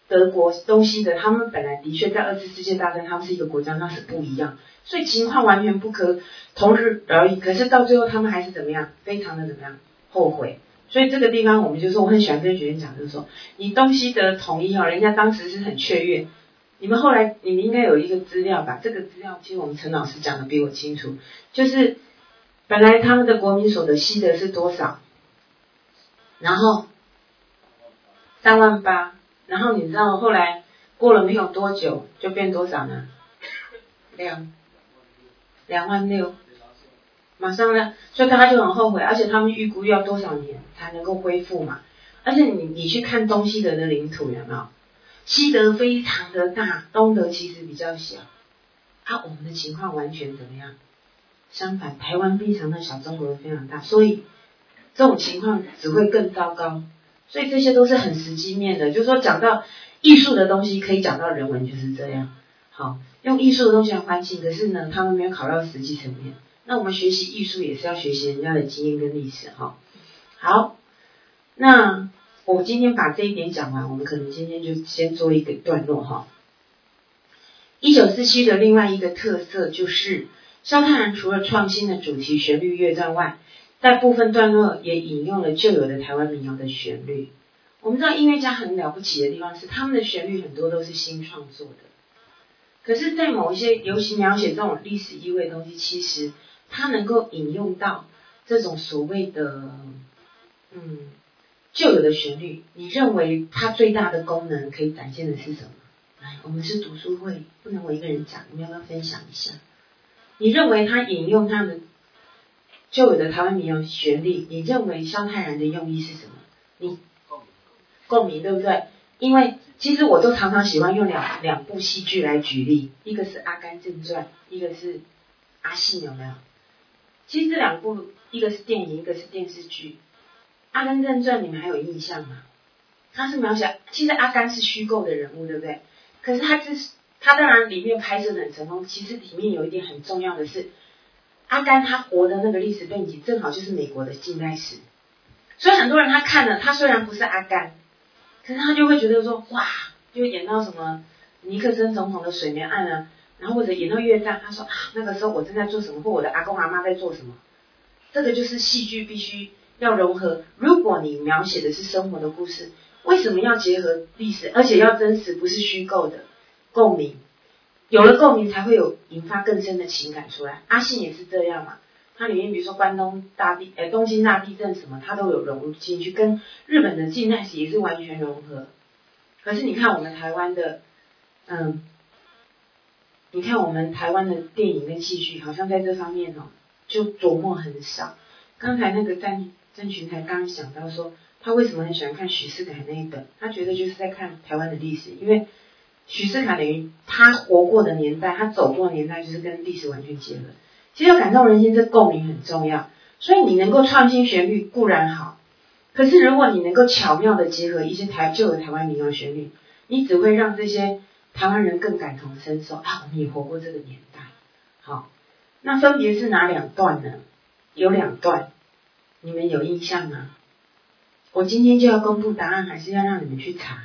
德国东西的，他们本来的确在二次世界大战，他们是一个国家，那是不一样，所以情况完全不可同日而语。可是到最后，他们还是怎么样，非常的怎么样后悔。所以这个地方，我们就说，我很喜欢跟学员讲，就是说，你东西的统一哦，人家当时是很雀跃。你们后来，你们应该有一个资料吧？这个资料其实我们陈老师讲的比我清楚，就是本来他们的国民所得吸的是多少，然后三万八，然后你知道后来过了没有多久就变多少呢？两两万六，马上呢，所以大家就很后悔，而且他们预估要多少年才能够恢复嘛？而且你你去看东西德的领土有没有？西德非常的大，东德其实比较小。啊，我们的情况完全怎么样？相反，台湾非常的小，中国非常大，所以这种情况只会更糟糕。所以这些都是很实际面的，就是说讲到艺术的东西，可以讲到人文，就是这样。好，用艺术的东西来欢庆，可是呢，他们没有考到实际层面。那我们学习艺术也是要学习人家的经验跟历史哈。好，那我今天把这一点讲完，我们可能今天就先做一个段落哈。一九四七的另外一个特色就是，萧泰然除了创新的主题旋律乐段外，在部分段落也引用了旧有的台湾民谣的旋律。我们知道音乐家很了不起的地方是，他们的旋律很多都是新创作的。可是，在某一些尤其描写这种历史意味的东西，其实它能够引用到这种所谓的嗯旧有的旋律。你认为它最大的功能可以展现的是什么？来，我们是读书会，不能我一个人讲，你们要不要分享一下？你认为他引用他们旧有的台湾民谣旋律，你认为萧泰然的用意是什么？你共鸣，对不对？因为其实我都常常喜欢用两两部戏剧来举例，一个是《阿甘正传》，一个是《阿信》，有没有？其实这两部，一个是电影，一个是电视剧。《阿甘正传》你们还有印象吗？它是描写，其实阿甘是虚构的人物，对不对？可是他之他当然里面拍摄的很成功，其实里面有一点很重要的是，阿甘他活的那个历史背景正好就是美国的近代史，所以很多人他看了，他虽然不是阿甘，可是他就会觉得说，哇，就演到什么尼克森总统的水门案啊，然后或者演到越战，他说啊，那个时候我正在做什么，或我的阿公阿妈在做什么，这个就是戏剧必须要融合。如果你描写的是生活的故事，为什么要结合历史，而且要真实，不是虚构的？共鸣，有了共鸣才会有引发更深的情感出来。阿信也是这样嘛，它里面比如说关东大地，哎，东京大地震什么，它都有融入进去，跟日本的近代史也是完全融合。可是你看我们台湾的，嗯，你看我们台湾的电影跟戏剧，好像在这方面哦，就琢磨很少。刚才那个詹詹群才刚想到说，他为什么很喜欢看许世凯那一本？他觉得就是在看台湾的历史，因为许世凯等于他活过的年代，他走过的年代就是跟历史完全结合。其实要感动人心，这共鸣很重要。所以你能够创新旋律固然好，可是如果你能够巧妙的结合一些台旧的台湾民谣旋律，你只会让这些台湾人更感同身受啊，我们也活过这个年代。好，那分别是哪两段呢？有两段，你们有印象吗？我今天就要公布答案，还是要让你们去查？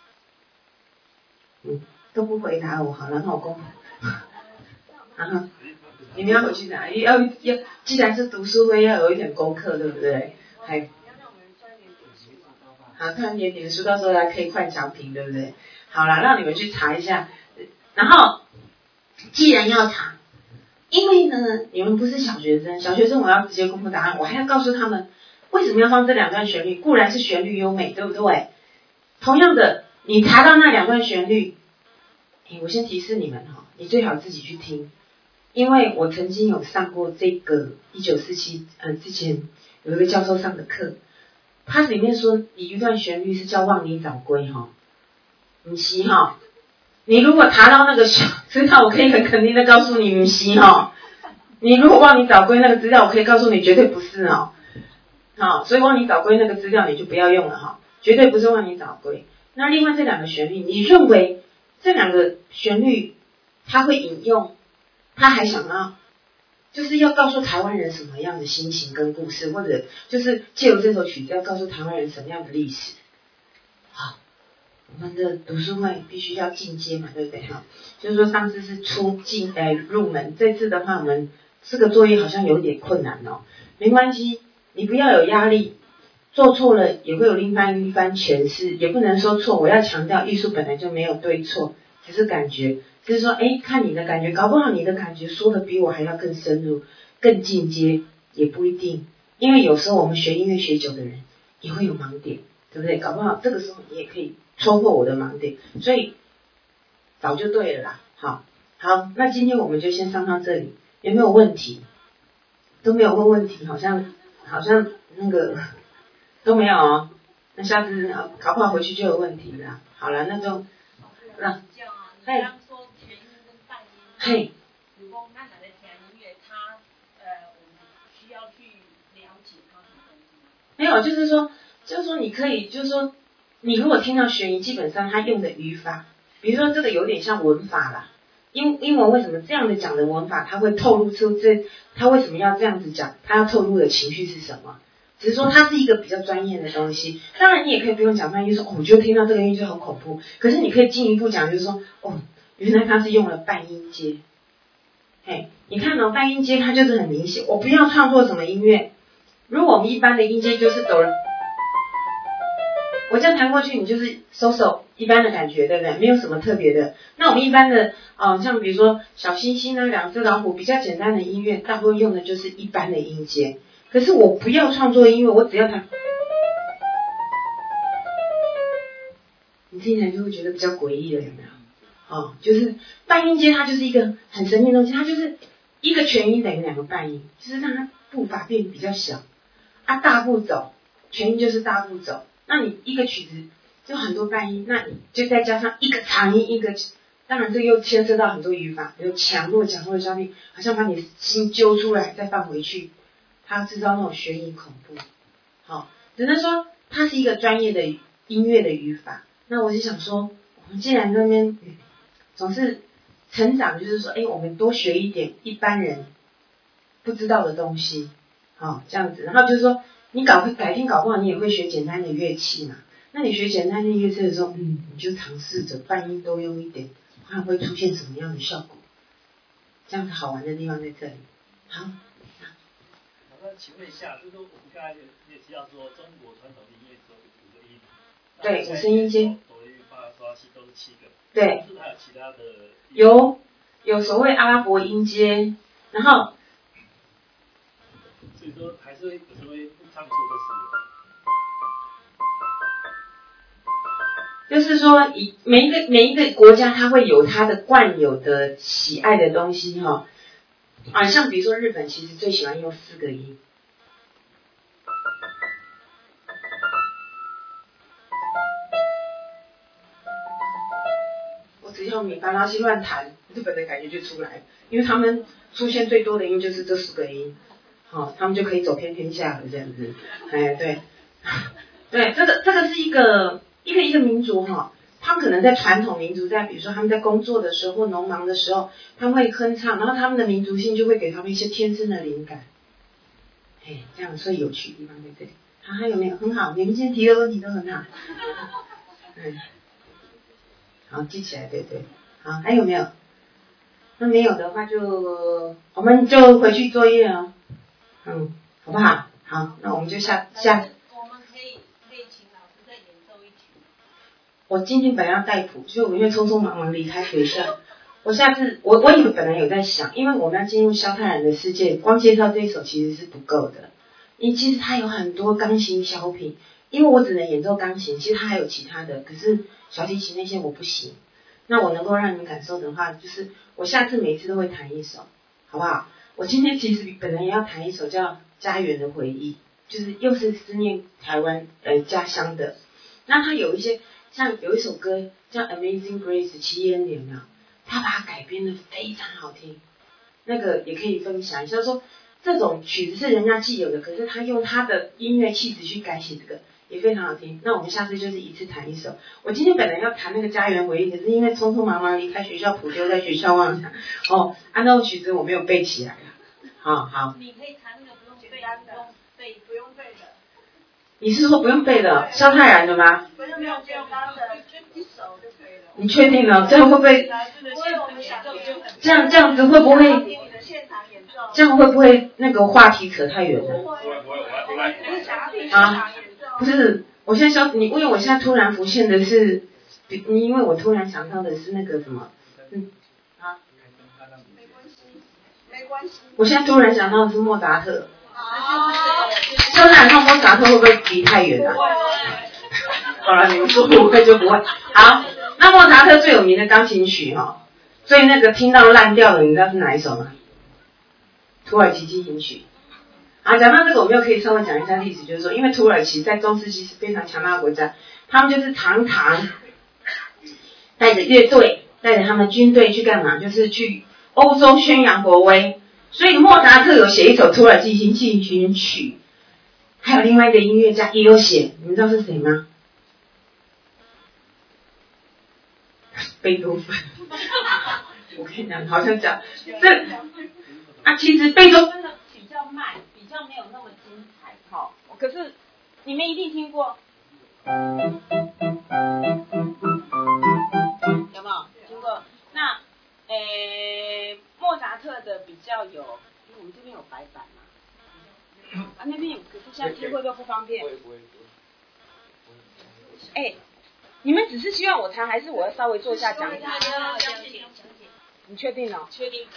嗯，都不回答我，好了，那我公布。啊，你们要回去查，要要，既然是读书会，要有一点功课，对不对？还好，看点点书，到时候还可以换奖品，对不对？好啦，让你们去查一下。然后，既然要查，因为呢，你们不是小学生，小学生我要直接公布答案，我还要告诉他们为什么要放这两段旋律。固然是旋律优美，对不对？同样的，你查到那两段旋律，我先提示你们哈，你最好自己去听，因为我曾经有上过这个一九四七，嗯，之前有一个教授上的课，它里面说有一段旋律是叫《望你早归》哈，不是哈，你如果查到那个资料，我可以很肯定的告诉你，不是哈。你如果《望你早归》那个资料，我可以告诉你，绝对不是哦。好，所以《望你早归》那个资料你就不要用了哈，绝对不是《望你早归》。那另外这两个旋律，你认为这两个旋律他会引用，他还想要就是要告诉台湾人什么样的心情跟故事，或者就是借由这首曲子要告诉台湾人什么样的历史？好， 我们的读书会必须要进阶嘛，对不对哈？就是说上次是出进呃入门，这次的话我们这个作业好像有点困难哦，没关系，你不要有压力，做错了也会有另外一番诠释，也不能说错。我要强调，艺术本来就没有对错，只是感觉，只是说，哎，看你的感觉，搞不好你的感觉说的比我还要更深入、更进阶，也不一定。因为有时候我们学音乐学久的人也会有盲点，对不对？搞不好这个时候你也可以戳破我的盲点，所以早就对了啦。好，好，那今天我们就先上到这里，有没有问题？都没有问问题，好像好像那个都没有哦。那下次搞不好回去就有问题了。好了，那就让嘿，嘿。 如果咱来听音乐，他呃，我们需要去了解他什么东西吗？ 没有，就是说，就是说，你可以，就是说，你如果听到学音，基本上他用的语法，比如说这个有点像文法啦。英英文为什么这样的讲的文法，它会透露出这，他为什么要这样子讲，他要透露的情绪是什么？只是说它是一个比较专业的东西。当然，你也可以不用讲半音，说哦，我觉得听到这个音就很恐怖。可是你可以进一步讲，就是说，哦，原来它是用了半音阶。嘿，你看哦，半音阶它就是很明显。我不要创作什么音乐，如果我们一般的音阶就是哆来，我这样弹过去，你就是收手一般的感觉，对不对？没有什么特别的。那我们一般的，呃，像比如说小星星啊、两只老虎，比较简单的音乐，大部分用的就是一般的音阶。可是我不要创作音乐，我只要弹，你听起来就会觉得比较诡异了，有没有？哦，就是半音阶，它就是一个很神秘的东西，它就是一个全音等于两个半音，就是让它步伐变比较小。啊，大步走，全音就是大步走。那你一个曲子就很多半音，那你就再加上一个长音，一个，当然这又牵涉到很多语法，比如强弱、强弱的交替，好像把你心揪出来再放回去，它制造那种悬疑恐怖。好，只能说它是一个专业的音乐的语法。那我就想说，我们既然这边总是成长，就是说，哎，我们多学一点一般人不知道的东西，好，这样子。然后就是说，你搞改天搞不好你也会学简单的乐器嘛。那你学简单的乐器的时候，嗯，你就尝试着半音都用一点，看会出现什么样的效果。这样子好玩的地方在这里。好。 那请问一下，就是说我们刚才也提到说，中国传统的音乐只有五个音， 对，五声音阶， 哆来咪发嗦拉西都是七个， 对， 是不是还有其他的？ 有有所谓阿拉伯音阶，然后， 所以说还是有时候会唱错就是。 就是说，以每一个每一个国家，它会有它的惯有的喜爱的东西哈。啊，像比如说日本，其实最喜欢用四个音。我只要米巴拉西乱弹，日本的感觉就出来了，因为他们出现最多的音就是这四个音，好、哦，他们就可以走遍天下了这样子。哎，对，对，这个这个是一个一个一个民族哈。哦，他们可能在传统民族，在比如说他们在工作的时候或农忙的时候，他们会哼唱，然后他们的民族性就会给他们一些天生的灵感。哎，这样所以有趣的地方在这里。好，还有没有？很好，你们今天提的问题都很好。嗯，好，记起来，对对。好，还有没有？那没有的话就我们就回去作业哦。嗯，好不好？好，那我们就下下。我今天本来要带谱，所以我因为匆匆忙忙离开学校。我下次我我也本来有在想，因为我们要进入萧泰然的世界，光介绍这一首其实是不够的。因为其实他有很多钢琴小品，因为我只能演奏钢琴，其实他还有其他的，可是小提琴那些我不行。那我能够让你们感受的话，就是我下次每次都会弹一首，好不好？我今天其实本来也要弹一首叫《家园的回忆》，就是又是思念台湾呃家乡的。那他有一些。像有一首歌叫《Amazing Grace》奇恩有没有？他把它改编的非常好听，那个也可以分享一下。说这种曲子是人家既有的，可是他用他的音乐气质去改写这个，也非常好听。那我们下次就是一次弹一首。我今天本来要弹那个《家园回忆》，可是因为匆匆忙忙离开学校，谱丢在学校忘了。哦，啊，那首曲子我没有背起来了。好好。 你可以弹那个不用背的，不用背，不用背的。 你是说不用背的，萧泰然的吗？ 不用，不用，简单的一首就可以了。 你确定了？这样会不会？这样这样子会不会？这样会不会那个话题扯太远了？ 不会，不会，我来，我来。 啊，不是，我现在想你，因为我现在突然浮现的是，你因为我突然想到的是那个什么，嗯，啊， 没关系，没关系。 我现在突然想到的是莫扎特。 啊， 萧泰然和莫扎特会不会离太远了？好了，你们说不会就不会。好，那莫扎特最有名的钢琴曲哈、哦，所以那个听到烂掉的，你知道是哪一首吗？土耳其进行曲。啊，讲到这个，我们又可以稍微讲一下历史，就是说，因为土耳其在中世纪是非常强大的国家，他们就是常常带着乐队，带着他们军队去干嘛？就是去欧洲宣扬国威。所以莫扎特有写一首土耳其进行曲，还有另外一个音乐家也有写，你们知道是谁吗？贝多芬。我跟你讲，好像讲这啊，其实贝多芬的比较慢，比较没有那么精彩。好，可是你们一定听过，有没有听过？那诶，莫扎特的比较有，因为我们这边有白板嘛，啊那边有，可是现在听过就不方便。哎，你们只是希望我弹，还是我要稍微做一下讲解？你确定哦？确定。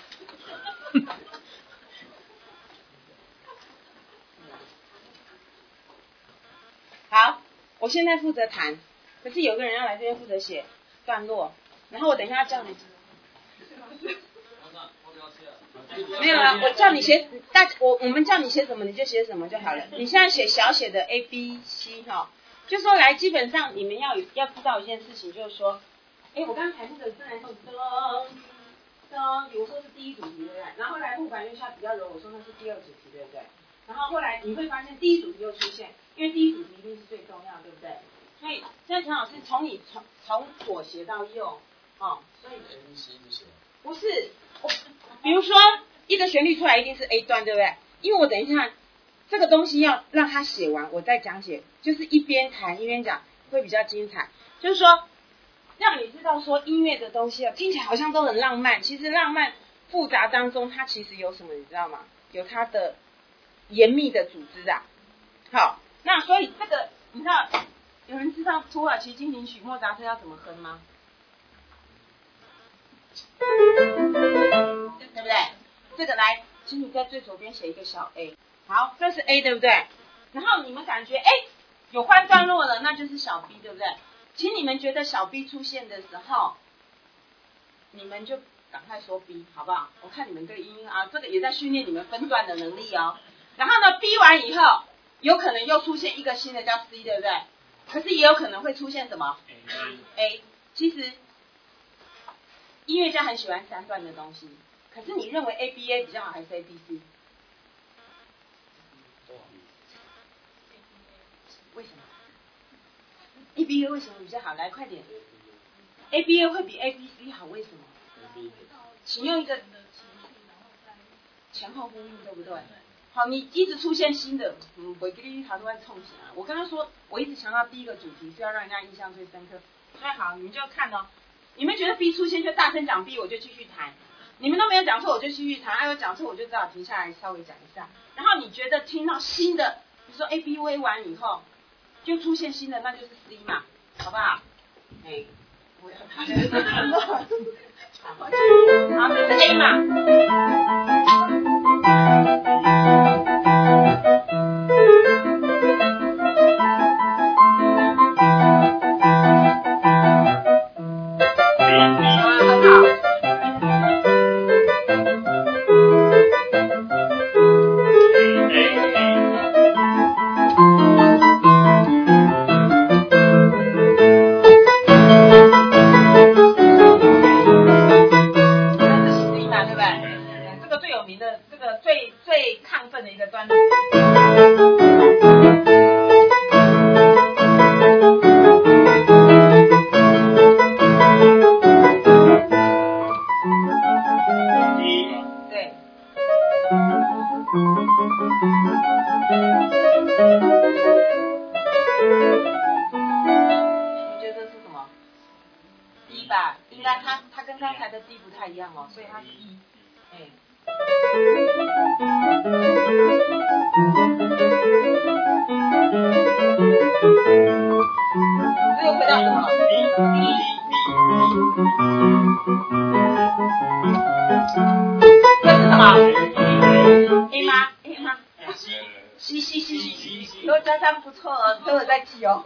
好，我现在负责弹，可是有个人要来这边负责写段落，然后我等一下叫你。没有啊，我叫你写，大我我们叫你写什么你就写什么就好了。你现在写小写的 A B C 哈，就说来，基本上你们要要知道一件事情，就是说，哎，我刚才那个自然颂噔噔，比如说是第一主题对不对？然后后来木板月下比较柔，我说那是第二主题对不对？然后后来你会发现第一主题又出现，因为第一主题一定是最重要，对不对？所以现在陈老师从你从从左写到右，哦，所以不是我，比如说一个旋律出来一定是 A 段，对不对？因为我等一下这个东西要让他写完，我再讲解，就是一边弹一边讲会比较精彩。就是说让你知道说音乐的东西啊，听起来好像都很浪漫，其实浪漫复杂当中它其实有什么你知道吗？有它的严密的组织啊。好，那所以这个你知道有人知道土耳其进行曲莫扎特要怎么哼吗？对不对？这个来，请你在最左边写一个小 A。好，这是 A 对不对？然后你们感觉哎有换段落了，那就是小 B 对不对？请你们觉得小 B 出现的时候，你们就赶快说 B 好不好？我看你们这个音啊，这个也在训练你们分段的能力哦。然后呢 B 完以后，有可能又出现一个新的叫 C 对不对？可是也有可能会出现什么 A。其实音乐家很喜欢三段的东西，可是你认为 A B A 比较好还是 A B C？ 为什么 A B A 为什么比较好？来快点 ，A B A 会比 A B C 好，为什么？请用一个前后呼应，对不对？好，你一直出现新的，嗯，我给你好多万冲起来。我刚刚说，我一直强调第一个主题是要让人家印象最深刻。那好，你们就看哦。你们觉得 B 出现就大声讲 B， 我就继续弹。你们都没有讲错，我就继续弹。哎、啊，有讲错我就只好停下来稍微讲一下。然后你觉得听到新的，比如说 A B V 完以后，就出现新的，那就是 C 嘛，好不好？哎，我要弹。好，这是 A 嘛。 它它跟刚才的 D 不太一样哦，所以它是 E， 哎。这又回到什么 ？D D D。这是什么 ？A 吗 ？A 吗 ？C C C C， 都加上不错哦，等我再记哦。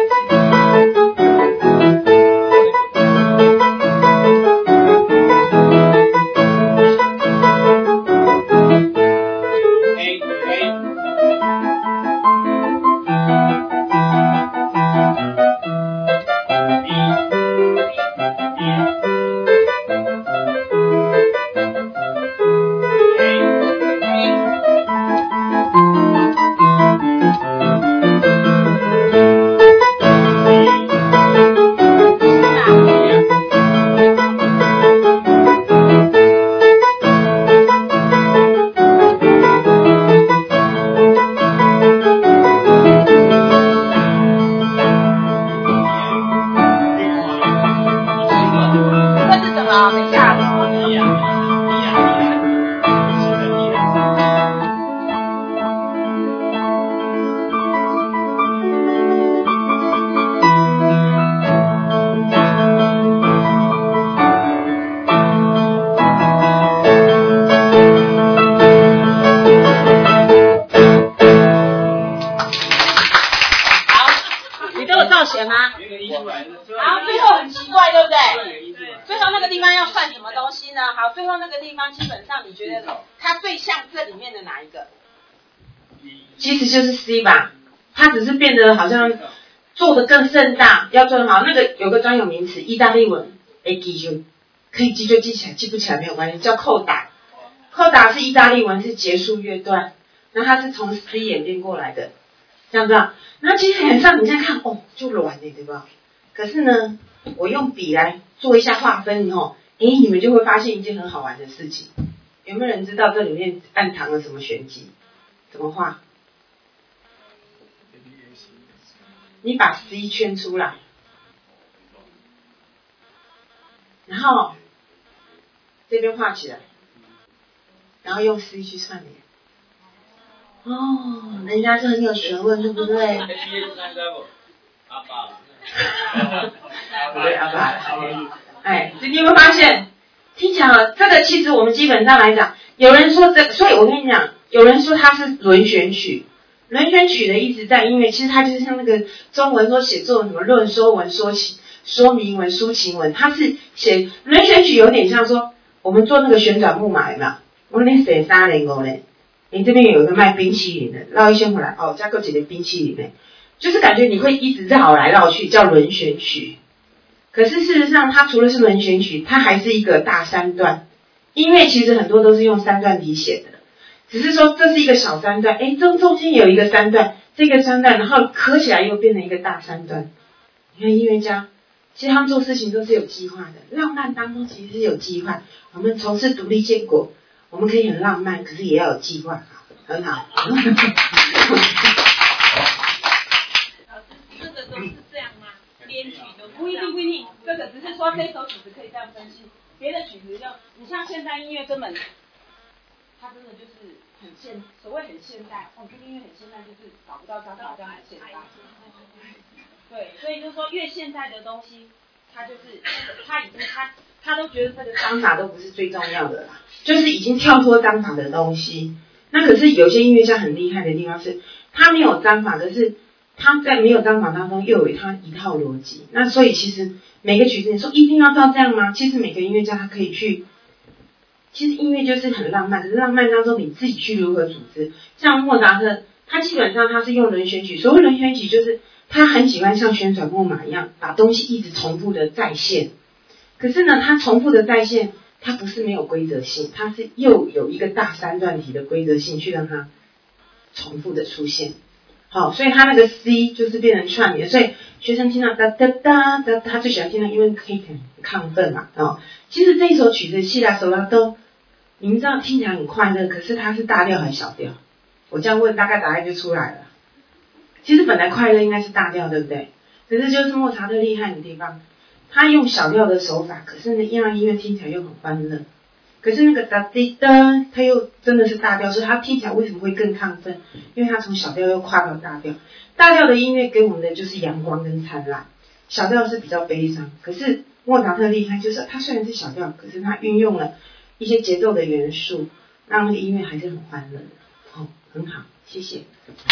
其实就是 C 吧，它只是变得好像做得更盛大，要做得好。那个有个专有名词，意大利文 ，A 记就可以记就记起来，记不起来没有关系，叫扣打。扣打是意大利文，是结束乐段，那它是从 C 演变过来的，这样子啊。那其实很像你现在看哦，就软的对吧？可是呢，我用笔来做一下划分哦，诶，你们就会发现一件很好玩的事情。有没有人知道这里面暗藏了什么玄机？怎么画？你把 C 圈出来，然后这边画起来，然后用 C 去串联。哦，人家是很有学问，对不对？对，阿爸。哎，你有没有发现？听起来这个其实我们基本上来讲，有人说这，所以我跟你讲，有人说它是轮旋曲。轮旋曲的意思在音乐，其实它就是像那个中文说写作什么论说文、说情、说明文、抒情文，它是写轮旋曲有点像说我们做那个旋转木马有没有？我那写三零五嘞，你这边有一个卖冰淇淋的，绕一圈回来，哦，加个几个冰淇淋嘞，就是感觉你会一直绕来绕去，叫轮旋曲。可是事实上，它除了是轮旋曲，它还是一个大三段。音乐其实很多都是用三段体写的。只是说这是一个小三段，哎，中中间有一个三段，这个三段然后合起来又变成一个大三段。你看音乐家，其实他们做事情都是有计划的，浪漫当中其实是有计划。我们从事独立建国，我们可以很浪漫，可是也要有计划，很好。 老师，这个都是这样吗？编曲都不一定不一定，这个只是说这首曲子可以这样分析，别的曲子就你像现代音乐根本。它真的就是很现，所谓很现代，哦，这个音乐很现代，就是找不到它好像很现代。对，所以就是说越现代的东西，它就是它已经它它都觉得这个章法都不是最重要的啦，就是已经跳脱章法的东西。那可是有些音乐家很厉害的地方是，他没有章法，可是他在没有章法当中又有他一套逻辑。那所以其实每个曲子你说一定要到这样吗？其实每个音乐家他可以去。其实音乐就是很浪漫，可是浪漫当中你自己去如何组织。像莫扎特，他基本上他是用轮旋曲，所谓轮旋曲就是他很喜欢像旋转木马一样，把东西一直重复的再现。可是呢，他重复的再现，它不是没有规则性，它是又有一个大三段体的规则性去让它重复的出现。好，所以他那个 C 就是变成串联，所以学生听到哒哒哒哒，他最喜欢听到，因为可以很亢奋嘛。哦，其实这一首曲子希腊手拉都。你们知道听起来很快乐，可是它是大调还是小调？我这样问，大概答案就出来了。其实本来快乐应该是大调，对不对？可是就是莫扎特厉害的地方， 他用小调的手法，可是呢，一样音乐听起来又很欢乐。可是那个哒滴哒，它又真的是大调，所以它听起来为什么会更亢奋？因为它从小调又跨到大调。大调的音乐给我们的就是阳光跟灿烂，小调是比较悲伤。可是莫扎特厉害，就是它虽然是小调，可是它运用了一些节奏的元素，让那个音乐还是很欢乐的。哦，很好，谢谢。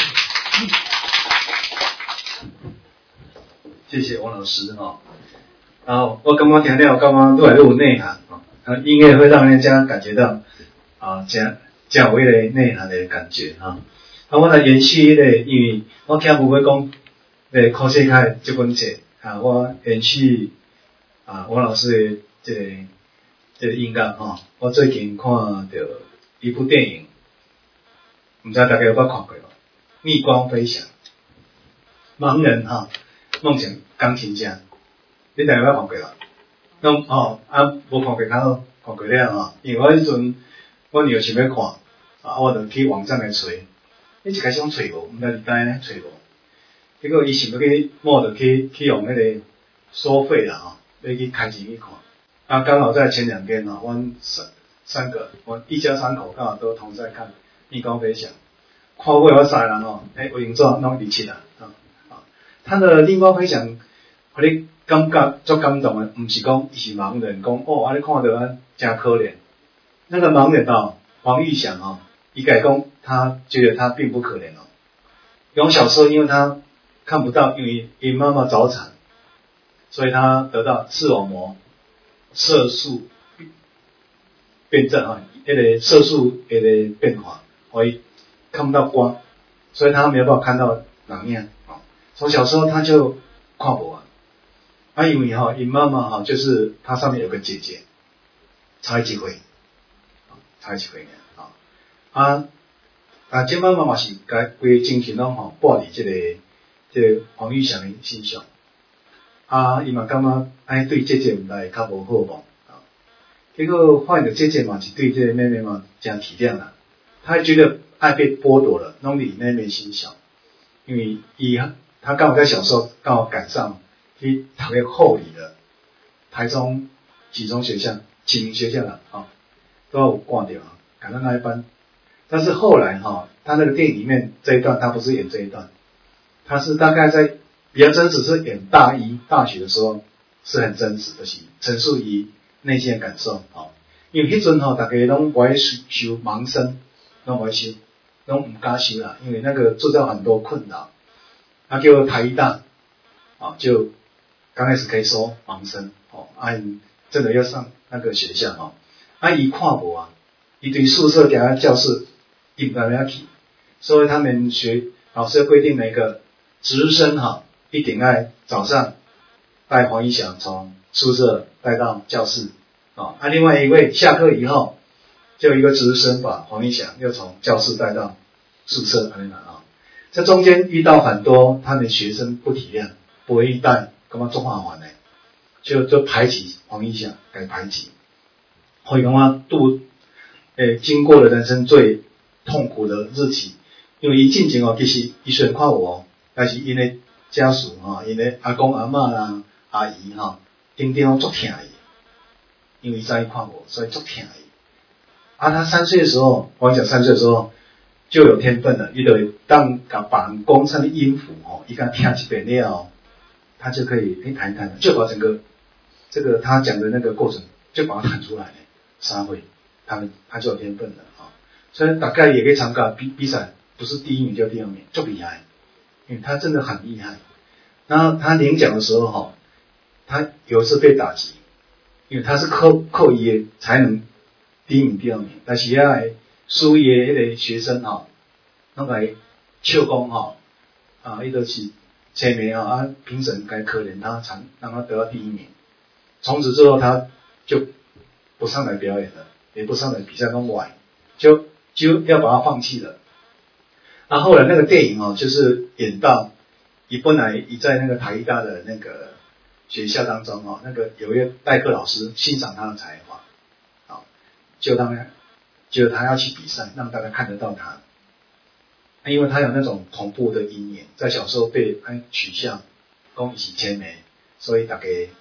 谢谢王老师哈。然后我感觉听了，感觉愈来愈有内涵啊。音乐会让人家感觉到啊，加加有迄个内涵的感觉哈。啊，我来延续迄个，因为我听母会讲，诶，考世界这本册啊，我延续啊王老师的这个这个音乐哈。我最近看到一部电影，唔知大家有冇看过无？逆光飞翔，盲人哈，梦想钢琴家，你大家有冇看过啦？拢吼啊，无看过较看过了吼，因为我迄阵我又想要看，啊，我就去网站来找，你一开始讲找无，毋知伫哪呢找无，结果伊想要去，我就去去用迄个收费啦吼，要去开钱去看。啊，刚好在前两天吼，阮三三个，我一家三口刚好都同在看《逆光飞翔》，看过我三个人吼，诶，有影怎拢离七啦，啊啊，他的《逆光飞翔》，互你感觉足感动的，毋是讲伊是盲人，讲哦，安尼看到啊真可怜。那个盲人哦，黄玉祥哦，伊改讲他觉得他并不可怜哦。从小时候，因为他看不到，因为因妈妈早产，所以他得到视网膜色素变症啊，那个色素那个变化，所以看不到光，所以他没有办法看到人面啊。从小时候他就看不完。啊，因为哈，因妈妈哈，就是她上面有个姐姐，差一岁，差一岁呢啊。啊，啊，这妈妈嘛是该规精神拢吼拨伫这个这个黄玉祥的身上。啊，伊嘛感觉哎对姐姐来较无好无啊。结果发现到姐姐嘛是对这个妹妹嘛真体谅啦，她觉得爱被剥夺了，拢伫妹妹身上，因为伊她刚好在小时候刚好赶上。去读个护理的台中几中学校、启明学校啦，啊、哦，都要挂掉啊，赶到那一班。但是后来哈、哦，他那个电影里面这一段，他不是演这一段，他是大概在比较真实，是演大一大学的时候，是很真实的，是陈述伊内心的感受啊、哦。因为迄阵吼，大家拢不爱修修盲生，拢不爱修，拢唔敢修啦，因为那个制造很多困扰。他叫台医大，啊、哦，就。刚开始可以说盲生，哦，啊，真的要上那个学校哦，啊，伊看无啊，伊对宿舍加教室，伊不敢要去，所以他们学老师规定每个值日生哈，一定要早上带黄一翔从宿舍带到教室，啊，啊，另外一位下课以后，就一个值日生把黄一翔又从教室带到宿舍，安尼啦啊，这中间遇到很多他们学生不体谅，不会带。感觉足麻烦嘞，就就排挤黄一翔，该排挤，会感觉度诶经过了人生最痛苦的日期，因为伊进前哦，其实伊虽然看我，但是因的家属哈，因的阿公阿嬷啦、阿姨哈，顶顶拢足疼伊，因为伊早伊看我，所以足疼伊。啊，他三岁的时候，我讲三岁的时候就有天分了，伊就当甲别人讲啥物音符吼，伊敢听一遍了。他就可以诶谈一谈，就把整个这个他讲的那个过程就把它弹出来了，三会，他们他就有天分了啊、哦，所以大概也可以参加比比赛，不是第一名就第二名，就厉害，因为他真的很厉害。然后他领奖的时候哈，他有一次被打击，因为他是靠靠伊的才能第一名第二名，但是遐个输伊的迄个学生哈，那个笑讲哈啊，伊都是。前面啊，啊，评审该可怜他，才让他得到第一名。从此之后，他就不上来表演了，也不上来比赛中玩，就就要把他放弃了。然后后来那个电影哦，就是演到，你本来你在那个台艺大的那个学校当中哦，那个有一个代课老师欣赏他的才华，啊，就让他就他要去比赛，让大家看得到他。因为他有那种恐怖的阴影，在小时候被安取笑，讲伊是千美，所以大家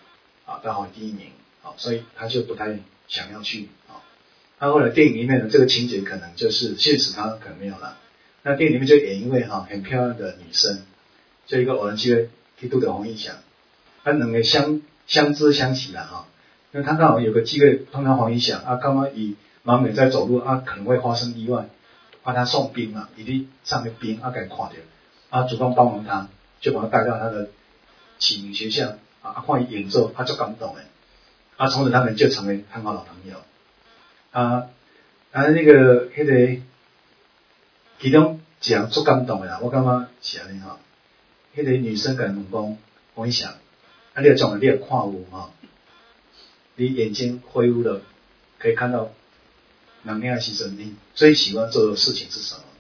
啊，刚好第一名，啊，所以他就不太想要去，啊，那后来电影里面的这个情节可能就是现实他可能没有了，那电影里面就演一位哈、啊、很漂亮的女生，就一个偶然机会去拄到黄义祥，他两个相相知相惜了哈，因为他刚好有个机会碰到黄义祥啊，刚刚以盲人在走路啊，可能会发生意外，啊他送兵嘛，一定上面兵啊给看到，啊主动帮忙他，就把他带到他的启明学校。啊，看伊演奏，他就感动诶，啊，从此他们就成为很好的朋友。啊，啊，那个迄、那个其中一项最感动诶啦，我感觉是安尼吼，迄、那个女生跟问讲，我一想，啊，你种你有看有吼，你眼睛恢复了，可以看到能量的时阵，你最喜欢做的事情是什么？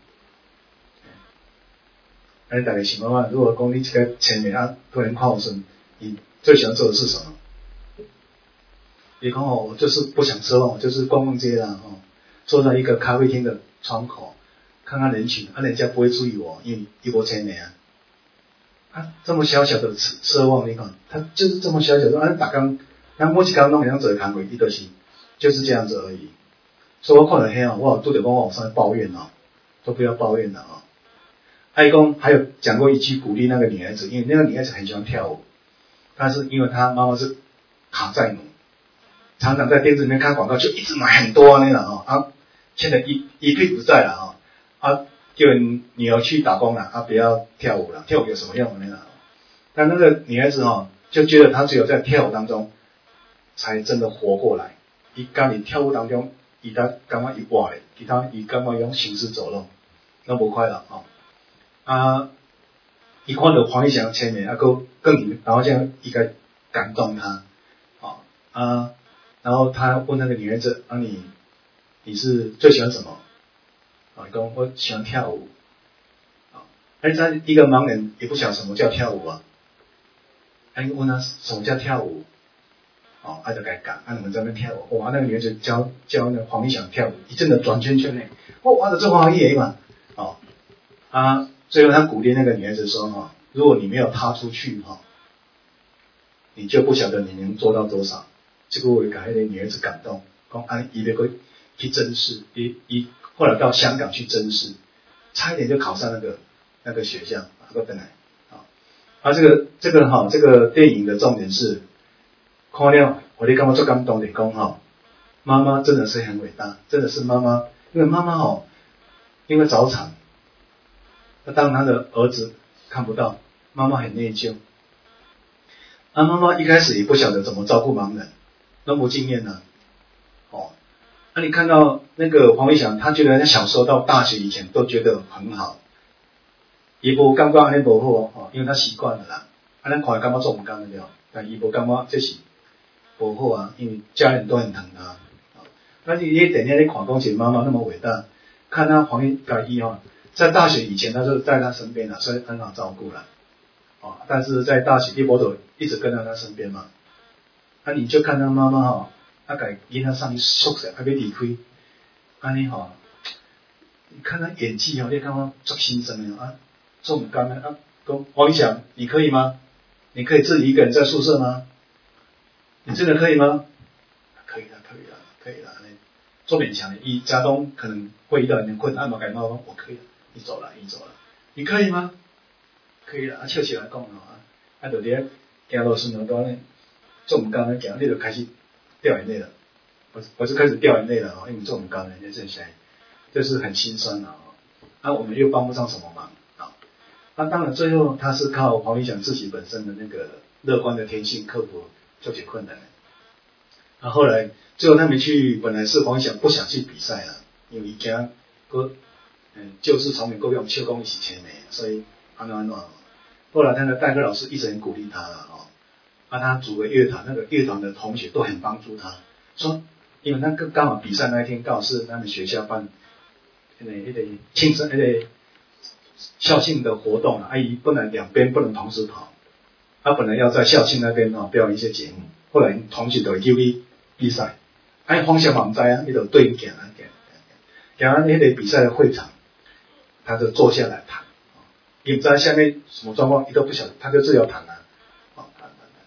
哎，大家想看看，如果讲你这个前面啊，突然看有时，你最喜欢做的是什么？你看哦，我就是不想奢望，我就是逛逛街啦，哦，坐在一个咖啡厅的窗口，看看人群，啊，人家不会注意我，因为一波千年啊，啊，这么小小的奢望，你看，他就是这么小小的，啊，打刚，那墨西哥弄两者看过，一都是就是这样子而已。所以我看了黑啊，我都得跟我上面抱怨哦，都不要抱怨了啊。爱公还有讲过一句鼓励那个女孩子，因为那个女孩子很喜欢跳舞。但是因为他妈妈是卡债奴，常常在电视里面看广告，就一直买很多那种啊，现在一一屁不在了啊，啊，叫女儿去打工了，啊，不要跳舞了，跳舞有什么用那种？但那个女孩子哦，就觉得她只有在跳舞当中才真的活过来，伊家里跳舞当中，伊他感觉伊活嘞，其他伊感觉用行尸走肉，那不快乐哦，啊。伊看到黄义祥签名，啊，够更，然后这样一个感动他，啊啊，然后他问那个女孩子，啊你你是最喜欢什么？啊，你讲我喜欢跳舞，啊，而他一个盲人也不晓得什么叫跳舞啊，哎问他什么叫跳舞，哦，他就该讲，啊你们在那边跳舞，哇，那个女孩子教教那个黄义祥跳舞，一阵的转圈圈呢，哇，哇的这花艺嘛，哦，啊。最后他鼓励那个女孩子说哈，如果你没有踏出去哈，你就不晓得你能做到多少。这个我给那个女孩子感动，讲啊，伊要去甄试，伊伊后来到香港去甄试，差一点就考上那个那个学校，啊，个等来啊。啊，这个这个哈，这个电影的重点是，看了我哋感觉最感动的讲哈，妈妈真的是很伟大，真的是妈妈，因为妈妈哈，因为早产。当他的儿子看不到，妈妈很内疚。啊，妈妈一开始也不晓得怎么照顾盲人，都没经验呢。哦，那、啊、你看到那个黄伟翔，他觉得他小时候到大学以前都觉得很好，也不感觉安尼不好哦，因为他习惯了啦。啊，咱看感觉做唔甘的了，但伊不感觉这是不好啊，因为家人都很疼他。哦，那你你等下你看讲起妈妈那么伟大，看他黄义甲伊哦。在大学以前，他就在他身边了，所以很好照顾了。哦，但是在大学，一波都一直跟在他身边嘛。啊，你就看他妈妈哈，啊，给囡仔上去宿舍，还没离开，安尼哈，你看他演技哦，你看他做新生的啊，做唔甘的啊，讲黄义翔，你可以吗？你可以自己一个人在宿舍吗？你真的可以吗？可以的，可以的，可以的，做勉强的。以家东可能会遇到一点困难嘛，感冒我可以的。你走了，你走了，你可以吗？可以了，啊，笑起来讲啊，啊，就伫行路顺路段咧，做唔甘咧行，你就开始掉眼泪了，我我就开始掉眼泪了啊，因为做唔甘咧，这些就是很心酸啊，啊，我们又帮不上什么忙啊，那、啊、当然最后他是靠黄义翔自己本身的那个乐观的天性克服这些困难，啊，后来最后他们去，本来是黄义翔不想去比赛了，因为惊个。嗯，就是从美国用秋公一起签的，所以安安安。后来他的代课老师一直很鼓励他了哦，啊，他组个乐团，那个乐团的同学都很帮助他，说，因为那个刚好比赛那一天刚好是他们学校办那个那个庆生那个校庆的活动啊，阿姨不能两边不能同时跑，他本来要在校庆那边哦表演一些节目，后来同学都会叫去比赛，哎，方向网在啊，你就对行啊，行行啊，那个比赛的会场。他就坐下来谈，也不知道下面什么状况，你都不晓得，他就自由谈啊，哦谈谈谈，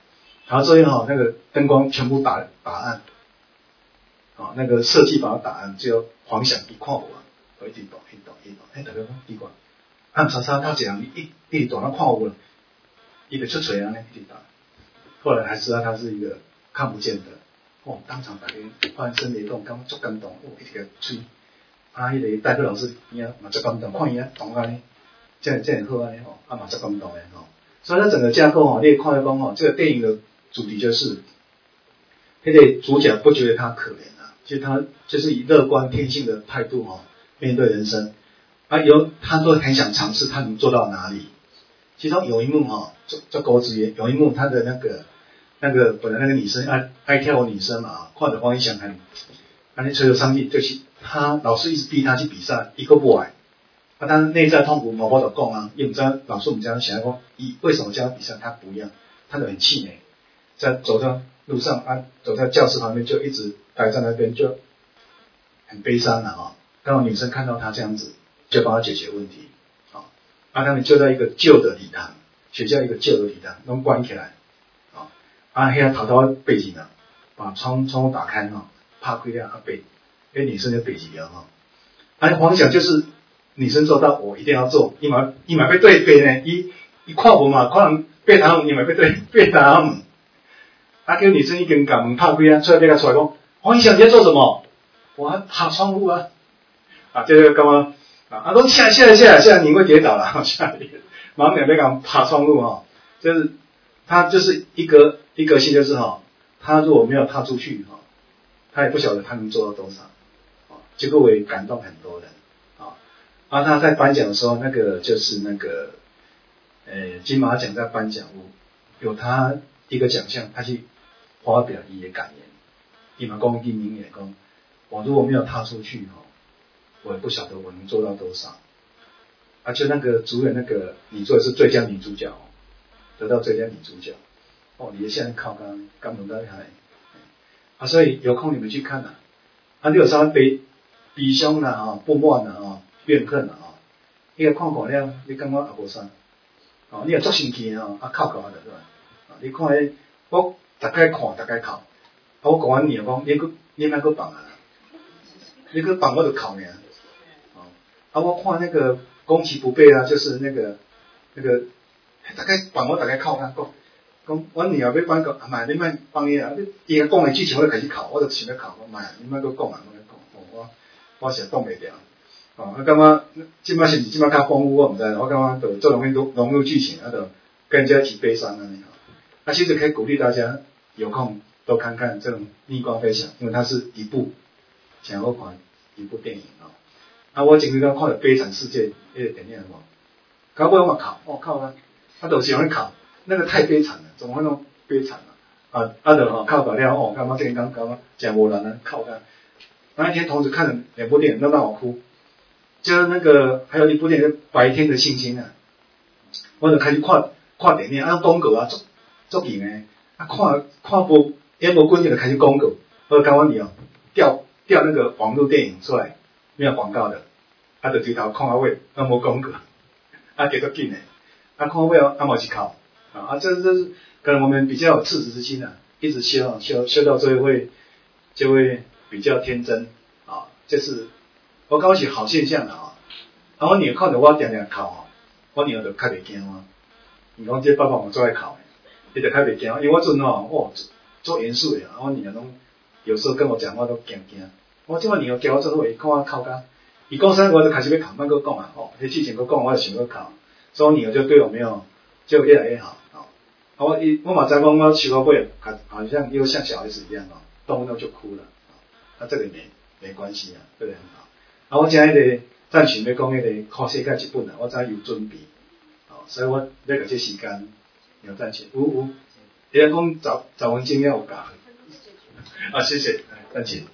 然后这边哈那个灯光全部打打暗，啊那个设计把它打暗，只有黄翔一看我，我一直动一直动一直动，哎大家讲奇怪，暗查查他这样一一直动他看我，伊就出嘴啊呢一直打，后来还知道他是一个看不见的，哦当场大家翻身雷动，感觉足感动，哦一直个吹，啊迄个代课老师伊啊嘛足感动，看伊啊动安尼，这样这样好安尼吼，啊嘛足感动诶吼。所以它整个架构哈，你也看得讲哈，这个电影的主题就是，那个主角不觉得他可怜啊，其实他就是以乐观天性的态度哈面对人生，啊有他都很想尝试他能做到哪里。其中有一幕哈，做做狗子也有一幕，他的那个那个本来那个女生爱爱跳舞女生嘛，看着黄一翔很，安尼吹着上去，就是他老师一直逼他去比赛，一个不爱。啊，但是内在痛苦，毛毛就讲啊，也不知道老师我们这样想讲，以为什么这样比赛他不要，他就很气馁，在走在路上啊，走在教室旁边就一直待在那边，就很悲伤了啊。刚好女生看到他这样子，就帮他解决问题，啊，啊，他们就在一个旧的礼堂，学校一个旧的礼堂，拢关起来，啊，啊，遐偷偷背景啊，把窗窗户打开哈，拍开了啊背，那女生就背起了哈，啊，黄想就是。女生做到，我一定要做。伊嘛，伊嘛要对背呢，伊伊看无嘛，可能背他，伊嘛要对背他门。啊，叫女生已经把门拍开啊，出来对他出来讲，黄一翔你在做什么？我还爬窗户啊。啊，这个干嘛？啊，啊，都下下下下，你会跌倒了，下来，马上两边讲爬窗户哈，就是他就是一个一个性就是哈，他如果没有踏出去哈，他也不晓得他能做到多少，啊，结果会感动很多人。啊，他在颁奖的时候，那个就是那个，呃，金马奖在颁奖，有他一个奖项，他去发表一些感言。伊嘛讲句名言讲，我如果没有踏出去哈，我也不晓得我能做到多少。而且那个主演那个你做的是最佳女主角哦，得到最佳女主角。哦，你现在靠刚刚轮到还，啊，所以有空你们去看啊。啊，你有啥悲悲伤啦啊，不满啦啊。怨恨啊，你个看看了，你感觉也无啥，哦，你也足生气啊，啊哭哭的对吧？啊，你看迄，我大概看，大概哭，啊，我讲完你讲，你个你哪个放啊？你个放我就哭呢，啊，啊，我看那个攻其不备啊，就是那个那个大概放我大概哭啊，讲讲我女儿要放个，啊妈，你莫放伊啊，你伊个讲的剧情我就开始哭，我就想要哭，我妈，你莫个讲啊，莫个讲，哦，我我是挡袂掉。哦，我感觉即摆是毋是即摆较丰富，我毋知，我感觉就做容易融融入剧情，啊，就跟人家一起悲伤安尼吼。啊，其实可以鼓励大家有空多看看这种《逆光飞翔》，因为它是一部想好看一部电影哦。啊，我前日刚看了《悲惨世界》那个电影哦，搞不我嘛哭，我靠啦，啊，就喜欢哭，那个太悲惨了，怎么会那么悲惨啊？啊，啊，就吼哭到了哦，感觉这刚感觉真无人啊，哭的。那一天同时看了两部电影，都让我哭。就是那个还有一部电影《白天的星星》啊，我就开始看看电影，啊广告啊，足足型诶，啊看看部演无几年就开始广告，我就感觉你哦，调调那个网络电影出来，没有广告的，啊就直头看到尾，啊无广告，啊结足紧诶，啊看尾啊嘛是靠，啊啊这这是可能我们比较有赤子之心啊，一直修修修到最后会就会比较天真啊，这是。我感觉是好现象啦吼，啊我女儿看着我定定哭吼，我女儿就较袂惊我。伊讲这爸爸我最爱哭诶，伊就较袂惊，因为我阵吼，哇，做严肃诶，我女儿拢有时候跟我讲话都惊惊。我即摆女儿叫我做伙，伊看我哭甲，伊讲啥我就开始要哭，莫搁讲啊，哦，迄之前搁讲我就想要哭，所以我女儿就对我没有就越来越好，哦，啊我伊我嘛知讲我笑到尾，好像又像小孩子一样哦，动不动就哭了，啊这个没没关系啊，对不对？很好。啊，我今日个暂时要讲迄个考世界一本啊，我知有准备，哦，所以我要个这时间有暂时有有，伊讲讲十十分钟要有教，啊，谢谢，暂时。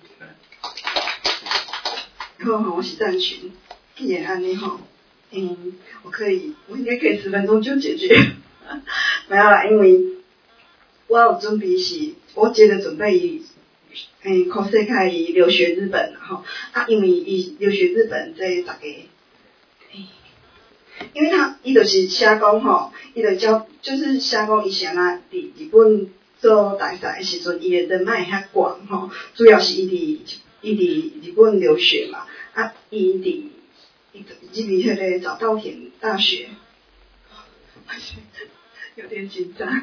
好好，我是赞群，既然安尼吼，嗯，我可以，我应该可以十分钟就解决，没有啦，因为我有准备是，我接着准备。诶，考世界伊留学日本吼，啊，因为伊留学日本，这大家，诶，因为他伊就是写讲吼，伊就教就是写讲以前啊，伫日本做大赛的时阵，伊的人脉会较广吼，主要是伊伫伊伫日本留学嘛，啊，伊伫伊伊伫迄个早稻田大学，有点紧张。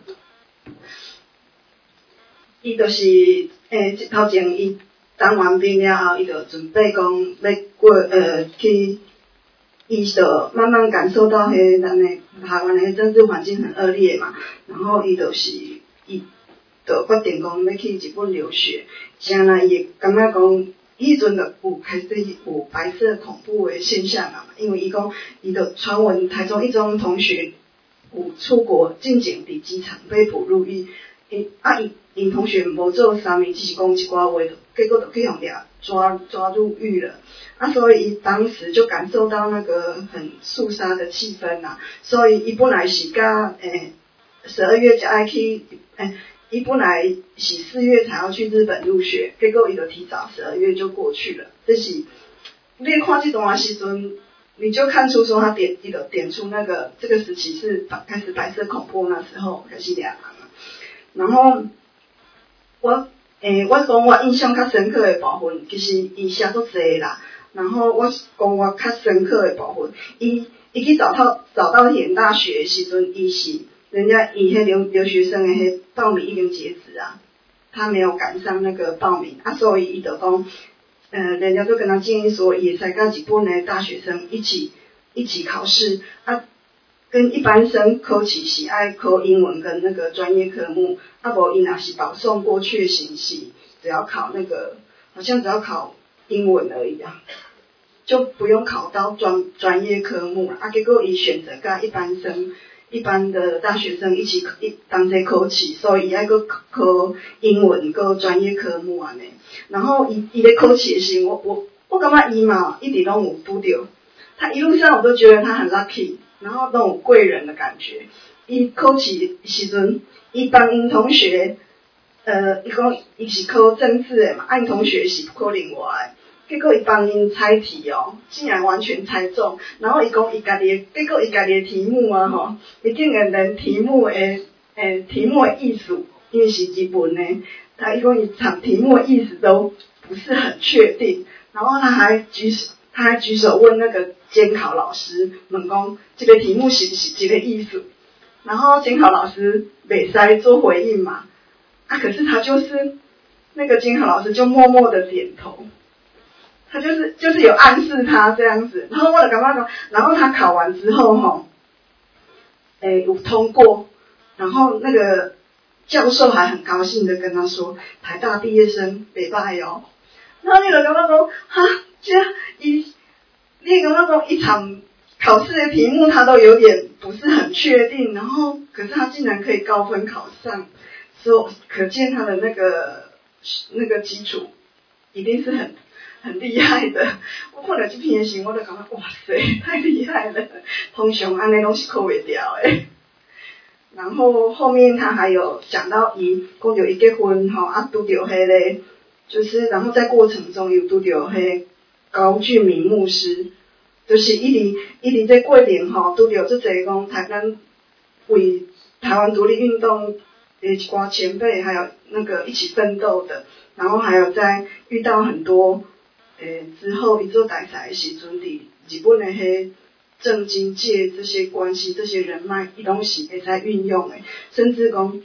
伊就是诶，头前伊当完兵了后，伊就准备讲要过呃去，伊就慢慢感受到迄咱的台湾的政治环境很恶劣嘛，然后伊就是伊就决定讲要去日本留学，将来伊感觉讲，迄阵就有开始有白色恐怖的现象啊，因为伊讲伊就传闻台中一中同学有出国进警伫机场被捕入狱，伊啊伊。因同学无做啥物，只是讲一寡话，结果就去互掠抓抓入狱了。啊，所以伊当时就感受到那个很肃杀的气氛啦、啊。所以伊本来是甲诶十二月才爱去，诶，伊本来是四月才要去日本入学，结果伊就提早十二月就过去了。这是你看这段时阵，你就看出说他点伊就点出那个这个时期是开始白色恐怖那时候开始掠人啊，然后。我诶，我讲我印象较深刻的部分，其实伊写足侪啦。然后我讲我较深刻的部分，伊伊去找到找到田大学的时阵，伊是人家伊迄留留学生的迄报名已经截止啊，他没有赶上那个报名啊，所以伊就讲，呃，人家就跟他建议说，也才跟日本的大学生一起一起考试啊。跟一般生考起是爱考英文跟那个专业科目，啊无伊若是保送过去的形式，只要考那个，好像只要考英文而已啊，就不用考到专专业科目了。啊，结果伊选择跟一般生、一般的大学生一起一同齐考试，所以伊爱个考英文个专业科目安尼。然后伊伊咧考试的时候，我我我感觉伊嘛一直拢有拄着，他一路上我都觉得他很 lucky。然后那种贵人的感觉，伊考试时阵，伊帮因同学，呃，伊讲伊是考政治的嘛，啊因同学是考另外的，结果伊帮因猜题哦，竟然完全猜中，然后伊讲伊家己的，结果伊家己的题目啊吼，伊竟然连题目的诶题目的意思，因为是日文的，他伊讲伊场题目的意思都不是很确定，然后他还举手。他还举手问那个监考老师，问讲这个题目是不是这个意思？然后监考老师袂使做回应嘛，啊，可是他就是那个监考老师就默默的点头，他就是就是有暗示他这样子。然后我就感觉讲，然后他考完之后吼，诶有通过，然后那个教授还很高兴的跟他说，台大毕业生袂歹哦。然后你就感觉讲，哈。这一，你感觉讲一场考试的题目，他都有点不是很确定，然后可是他竟然可以高分考上，所以可见他的那个那个基础一定是很很厉害的。我看到这篇的时候，我就感觉哇塞，太厉害了，通常安尼拢是考袂掉诶。然后后面他还有讲到伊讲到伊结婚吼，啊拄到迄个，就是然后在过程中有拄到迄。高俊明牧师，就是一直一直在过程吼，拄着这侪讲台湾为台湾独立运动的一寡前辈，还有那个一起奋斗的，然后还有在遇到很多诶之后一做大赛的时阵，伫日本的迄政经界这些关系、这些人脉，伊拢是会使运用的，甚至讲。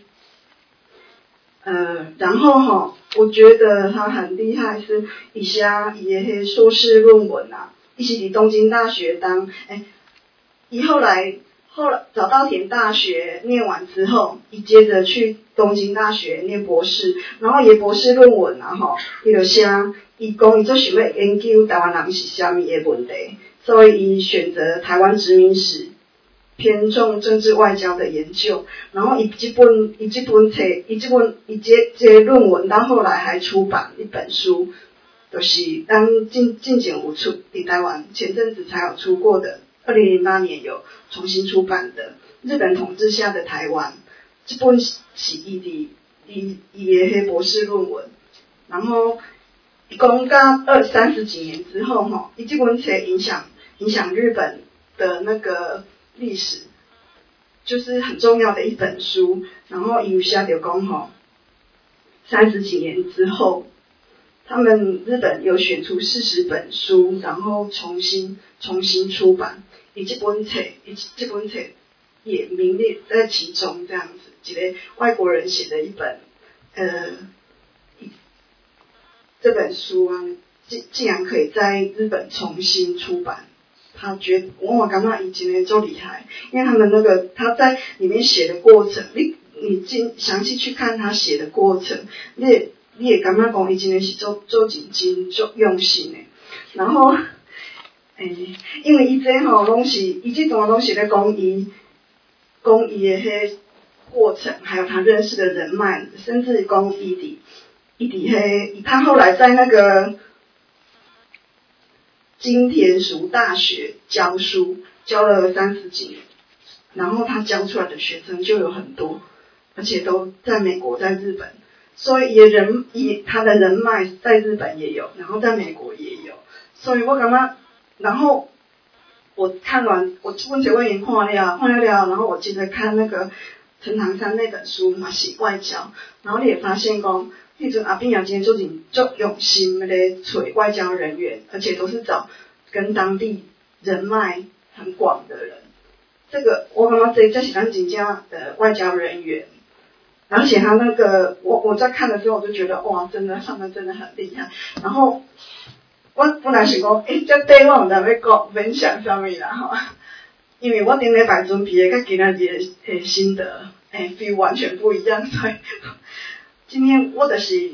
呃，然后哈，我觉得他很厉害，是以下伊的迄硕士论文啊，伊是伫东京大学当，诶，伊后来后来早稻田大学念完之后，伊接着去东京大学念博士，然后伊博士论文啊吼，伊就写，伊讲伊做想要研究台湾人是虾米的问题，所以伊选择台湾殖民史。偏重政治外交的研究，然后以这本以这本册以这本以这这论文到后来还出版一本书，就是当近近前有出伫台湾前阵子才有出过的，二零零八年有重新出版的《日本统治下的台湾》，这本是伊伫伊伊的迄博士论文，然后一共到二三十几年之后吼，伊这本册影响影响日本的那个。历史就是很重要的一本书，然后有写到讲吼，三十几年之后，他们日本有选出四十本书，然后重新重新出版，以这本册，以这本册也名列在其中，这样子，一个外国人写的一本，呃，这本书啊，竟竟然可以在日本重新出版。他觉得我我感觉以前的就厉害，因为他们那个他在里面写的过程，你你进详细去看他写的过程，你也你也感觉讲以前的是做做认真做用心的，然后诶、欸，因为伊这吼拢是伊这种拢是咧讲伊讲伊的迄过程，还有他认识的人脉，甚至讲伊伫伊伫迄他后来在那个金田塾大学教书，教了三十几年，然后他教出来的学生就有很多，而且都在美国、在日本，所以也人也他的人脉在日本也有，然后在美国也有，所以我感觉，然后我看完我问姐我已经看了，看了了，然后我接着看那个陈唐山那本书嘛，是外交，然后你也发现讲。迄阵阿扁也真做真足用心咧找外交人员，而且都是找跟当地人脉很广的人。这个我感觉这这是咱真正的外交人员，而且他那个我我在看的时候我就觉得哇，真的他们真的很厉害。然后我本来想讲，诶，这对我唔知要讲分享啥物啦吼，因为我顶礼拜准备的跟今仔日的心得诶 feel 完全不一样，所以。今天我就是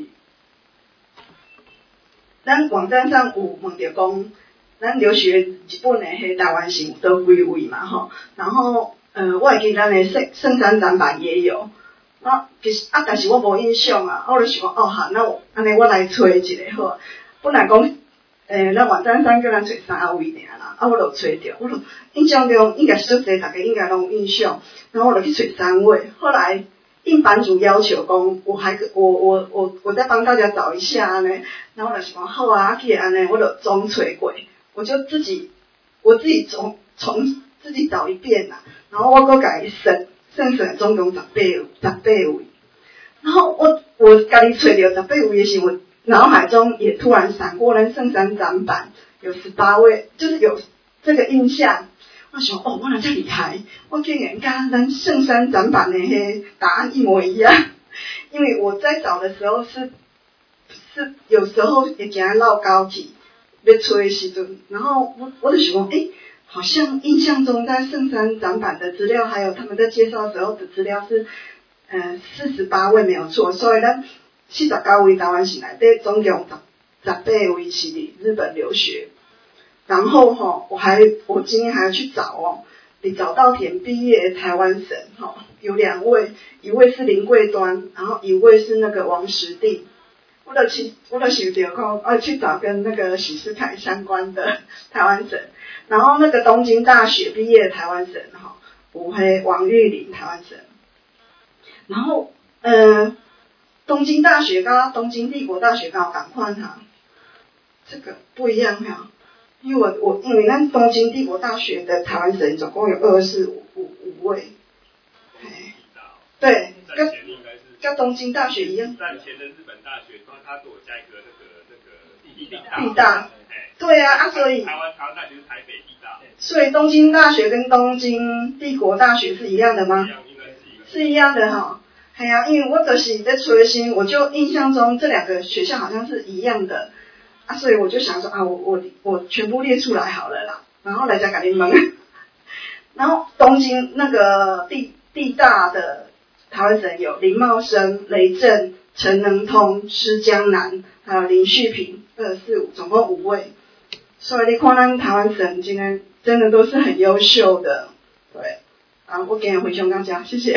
咱网站上有问到讲，咱留学日本的迄台湾是有倒几位嘛吼，然后呃，我会记咱的圣圣山展板也有，啊，其实啊，但是我无印象啊，我就想哦哈，那我安尼我来找一个好，本来讲诶，咱网站上叫咱找三位尔啦，啊，我就找着，我就印象中应该是足侪大家应该拢有印象，然后我就去找三位，后来。应版主要求讲，我还我我我我再帮大家找一下呢，然后我就想好啊，既然呢，我就总找过，我就自己我自己从从自己找一遍啦，然后我搁家己算算算总共十八十八位，然后我我家己找到十八位的时候，我脑海中也突然闪过了圣山展板有十八位，就是有这个印象。我想哦，我哪这厉害！我竟然跟咱圣山展板的迄答案一模一样。因为我在找的时候是是有时候会惊绕高铁要找的时阵，然后我我就想讲，诶，好像印象中在圣山展板的资料，还有他们在介绍时候的资料是，呃，四十八位没有错，所以咱四十九位台湾省内底总共十十八位是日本留学。然后哈，我还我今天还要去找哦，你早稻田毕业的台湾省哈，有两位，一位是林桂端，然后一位是那个王石定。我就去，我就想着讲，要去找跟那个许世凯相关的台湾省。然后那个东京大学毕业的台湾省哈，有黑王玉林台湾省。然后呃，东京大学跟东京帝国大学刚好赶快哈，这个不一样哈。因为我我因为咱东京帝国大学的台湾省总共有二四五五五位，哎，对，跟跟东京大学一样。 战前的日本大学，他他给我加一个那个那个地大。 地大。对啊，啊所以。 台湾台湾大学是台北地大。 所以东京大学跟东京帝国大学是一样的吗？是一样的哈。哎呀，因为我就是在吹心，我就印象中这两个学校好像是一样的。啊，所以我就想说啊，我我我全部列出来好了啦，然后来再给你们。然后东京那个地地大的台湾省有林茂生、雷震、陈能通、施江南，还有林旭平，二四五，总共五位。所以你看咱台湾省今天真的都是很优秀的，对。啊，我今日非常感谢，谢谢。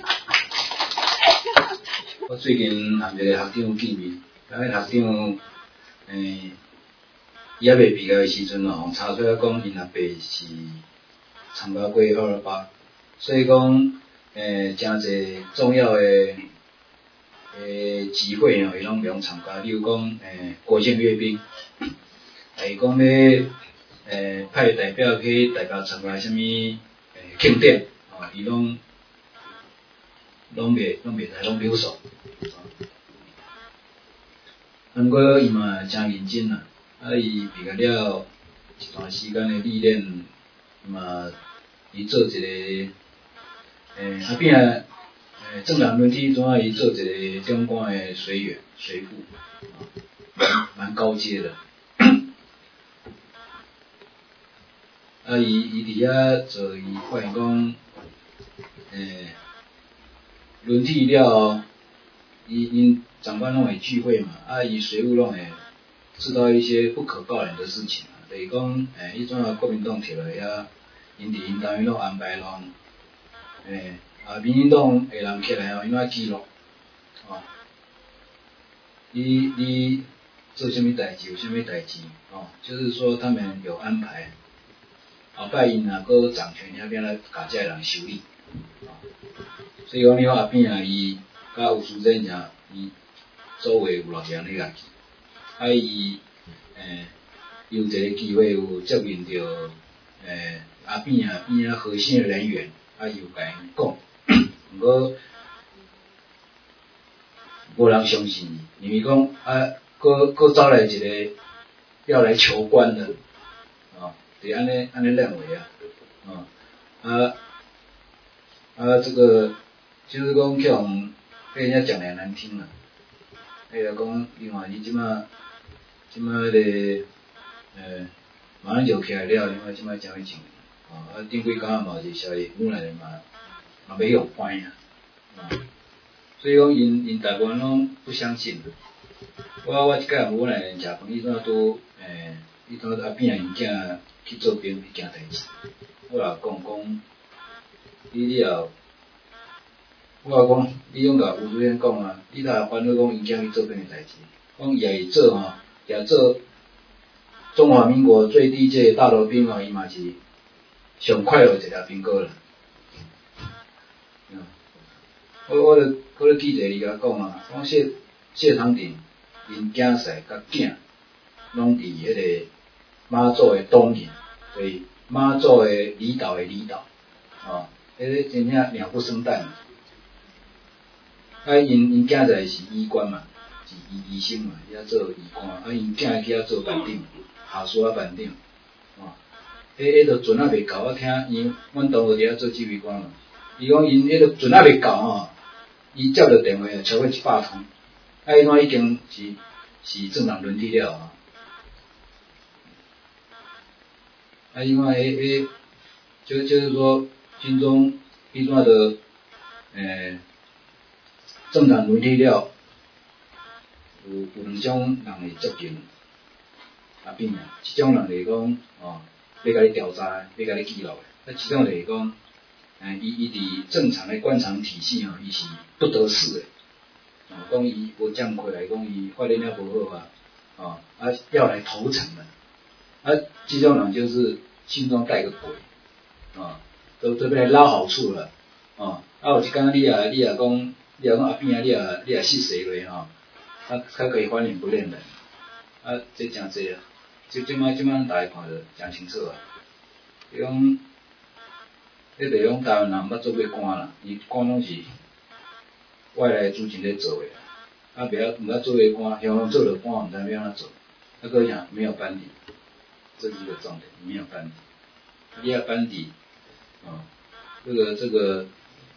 我最近和一个学长见面，那个学长。诶，伊还未毕业的时阵哦，查出来讲，因阿爸是参加过二二八，所以讲，诶，真侪重要的诶机会哦，伊拢袂用参加。例如讲，诶，国庆阅兵，还讲要诶派代表去大家参加什么诶庆典，哦，伊拢拢袂拢袂使拢表述。不过伊嘛真认真啦，啊伊毕业了一段时间的历练，嘛伊做一个诶后壁诶正常轮梯怎啊伊做一个中官的水员水副，啊，蛮高阶的。啊，伊伊伫遐做伊发现讲，诶，轮替了后，伊因长官拢会聚会嘛，啊，伊随务拢会知道一些不可告人的事情啊，就是讲，诶，迄阵啊国民党摕落遐，因伫因单位拢安排拢，诶，啊，民进党的人起来哦，因怎记录，哦，你你做什么代志，有什么代志，哦，就是说他们有安排。后摆因若搁掌权遐边来甲遮人修理，哦，所以讲你看后边啊，伊甲吴淑珍啥，伊周围有偌济人咧甲去，啊伊诶有一个机会有接应着诶后边啊边啊核心的人员，啊伊有甲因讲，毋过无人相信伊，因为讲啊搁搁招来一个要来求官的。是安尼安尼认为啊，哦，啊啊这个就是讲去互被人家讲来难听啦，哎呀讲另外你即马即马个呃马上就起来了，另外即马讲一情，哦啊顶几工啊嘛是消息本来嘛嘛袂用关啊，啊，所以讲因因大部分拢不相信，我我即摆本来食饭，伊怎都诶，伊怎后边因囝。去做兵一件代志，我也讲讲，你你后，我也讲，你勇甲吴主任讲啊，你若反对讲因囝去做兵的代志，讲伊也会做吼，也做中华民国最低阶大头兵哦，伊嘛是上快乐一条兵哥啦。我我咧我咧记者伊甲讲啊，讲谢谢长廷因囝婿甲囝拢伫迄个。妈祖的东引，所以妈祖的离岛的离岛，哦，迄个真正鸟不生蛋。啊，因因囝仔是医官嘛，是医医生嘛，伊遐做医官，啊，因囝去遐做班长，下属啊班长，哦，迄迄个船啊袂够，我听因阮同学伫遐做指挥官嘛，伊讲因迄个船啊袂够吼，伊接到电话超过一百通，啊，伊讲已经是是正常轮替了啊。啊，因为诶诶，就就是说，军中迄段的诶政党轮替了，有有两种人会接近啊边啊，一种人就是讲哦，要甲你调查，要甲你记录的；啊，一种就是讲，诶，伊伊伫正常的官场体系哦，伊是不得势的，哦，讲伊无正规来讲，伊发展了无好啊，哦，啊要来投诚的。啊，这种人就是心中带个鬼，啊，都都要来捞好处了，啊，啊有一天你啊你啊讲，你啊讲阿边啊你啊你啊失势落吼，啊他可以翻脸不认人，啊这真济啊，就即摆即摆大家看着真清楚啊，伊讲，迄个讲台湾人捌做过官啦，伊官拢是外来主权咧做诶，啊袂晓毋捌做过官，香港做了官毋知要安怎做，啊个讲没有班底。这是一个重点，没有班底，你要班底，啊、哦，这个这个，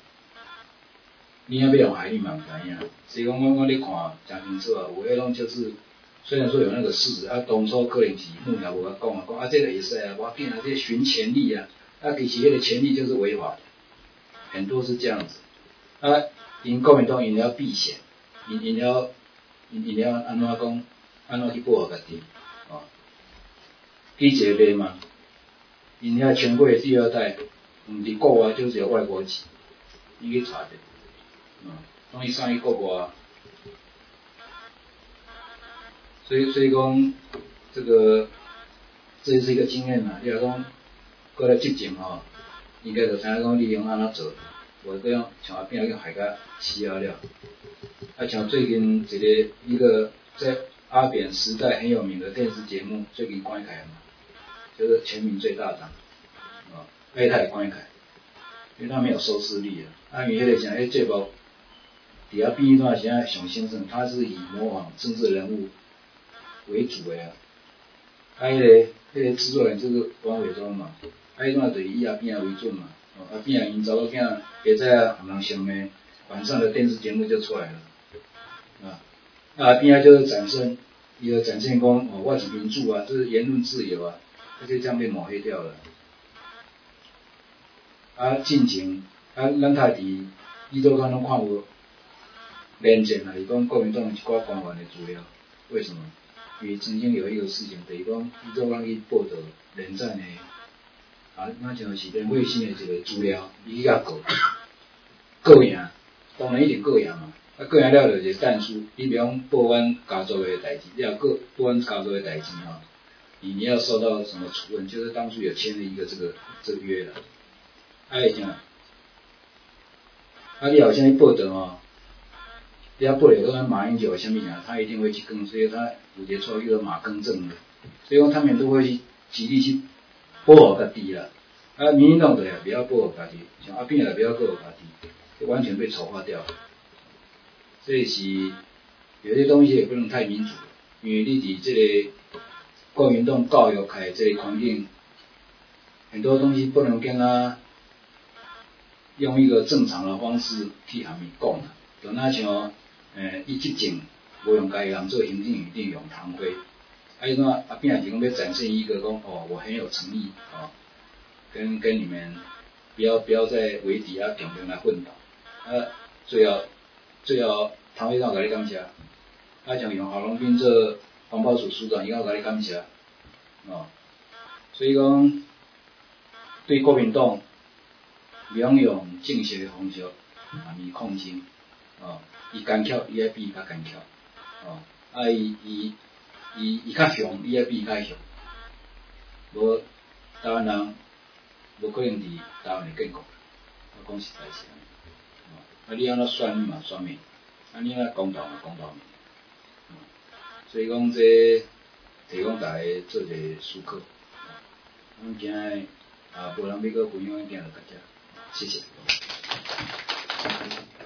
你要不要海力嘛不知影，所以讲我我咧看真清楚啊，有迄种就是，虽然说有那个事实，啊当初可能是幕僚无甲讲啊，讲啊这个会使啊，我变啊这寻权利啊，啊其实迄个权利就是违法的，很多是这样子，啊因国民党因要避险，因因要因因要安怎讲，安怎去保护家己。记者咧嘛，因遐全国的第二代，毋伫国外就是有外国籍，你去查者，嗯，拢伊送去国外，所以所以讲这个这是一个经验嘛，你若讲过来执政吼，应该就知影讲你用安怎做，无这样像阿边个海甲死了了，啊像最近一个一个在阿扁时代很有名的电视节目，最近关开嘛。就是全民最大党，啊，A 台关开，因为他没有收视率啊。啊，因为迄个啥，迄节目底下编一段时啊上兴盛，他是以模仿政治人物为主的啊。啊，迄、那个迄、那个制作人就是王伟忠嘛，啊，迄段就是以阿扁为准嘛，哦，阿扁因查某囝下早啊含人相骂，晚上的电视节目就出来了，啊，啊阿扁就是展现，伊就展现讲，哦，我是民主啊，这是言论自由啊，他就这样被抹黑掉了。啊，进前啊，咱台伫伊周刊拢看无连见啊，是讲国民党一寡官员的资料，为什么？因为曾经有一个事情，就是讲伊周刊去报道连战的，啊，那就是连卫星的一个资料，伊去甲告，告赢，当然一定告赢嘛。啊，告赢了就一个但书，你比方报阮家族的代志，你要告报阮家族的代志哈，你你要受到什么处分？就是当初有签了一个这个这个约了。啊，会怎？啊，你好像报道哦，你要报道讲马英九什么呀，他一定会去更，所以他有些错叫做马更正的，所以讲他们都会去极力去保护家己啦。啊，民进党的也不要保护家己，像阿扁也不要保护家己，就完全被丑化掉。所以是有些东西也不能太民主，因为你伫这个国民党教育开这个环境，很多东西不能跟他用一个正常的方式去和伊讲啦，就那像诶，伊执政无用家己人做行政院长用唐辉，啊，伊讲阿扁是讲要展现一个讲哦，我很有诚意哦，跟跟你们不要不要在围底啊平平来混斗，啊，最后最后唐辉长甲你感谢，啊，像用郝龙斌做环保署署长，伊甲甲你感谢，哦，所以讲对国民党。两用正式的方式，啊，伊抗争，哦，伊干巧，伊爱比伊较干巧，哦，啊，伊伊伊伊较凶，伊爱比伊较凶，无台湾人无可能伫台湾的建国，我讲实在是安尼，哦，啊，你安怎选嘛选民，啊，你安怎公道嘛公道民，哦，所以讲这提供大家做一个思考，哦，咱今日啊，无人要搁分享，今日大家。谢谢。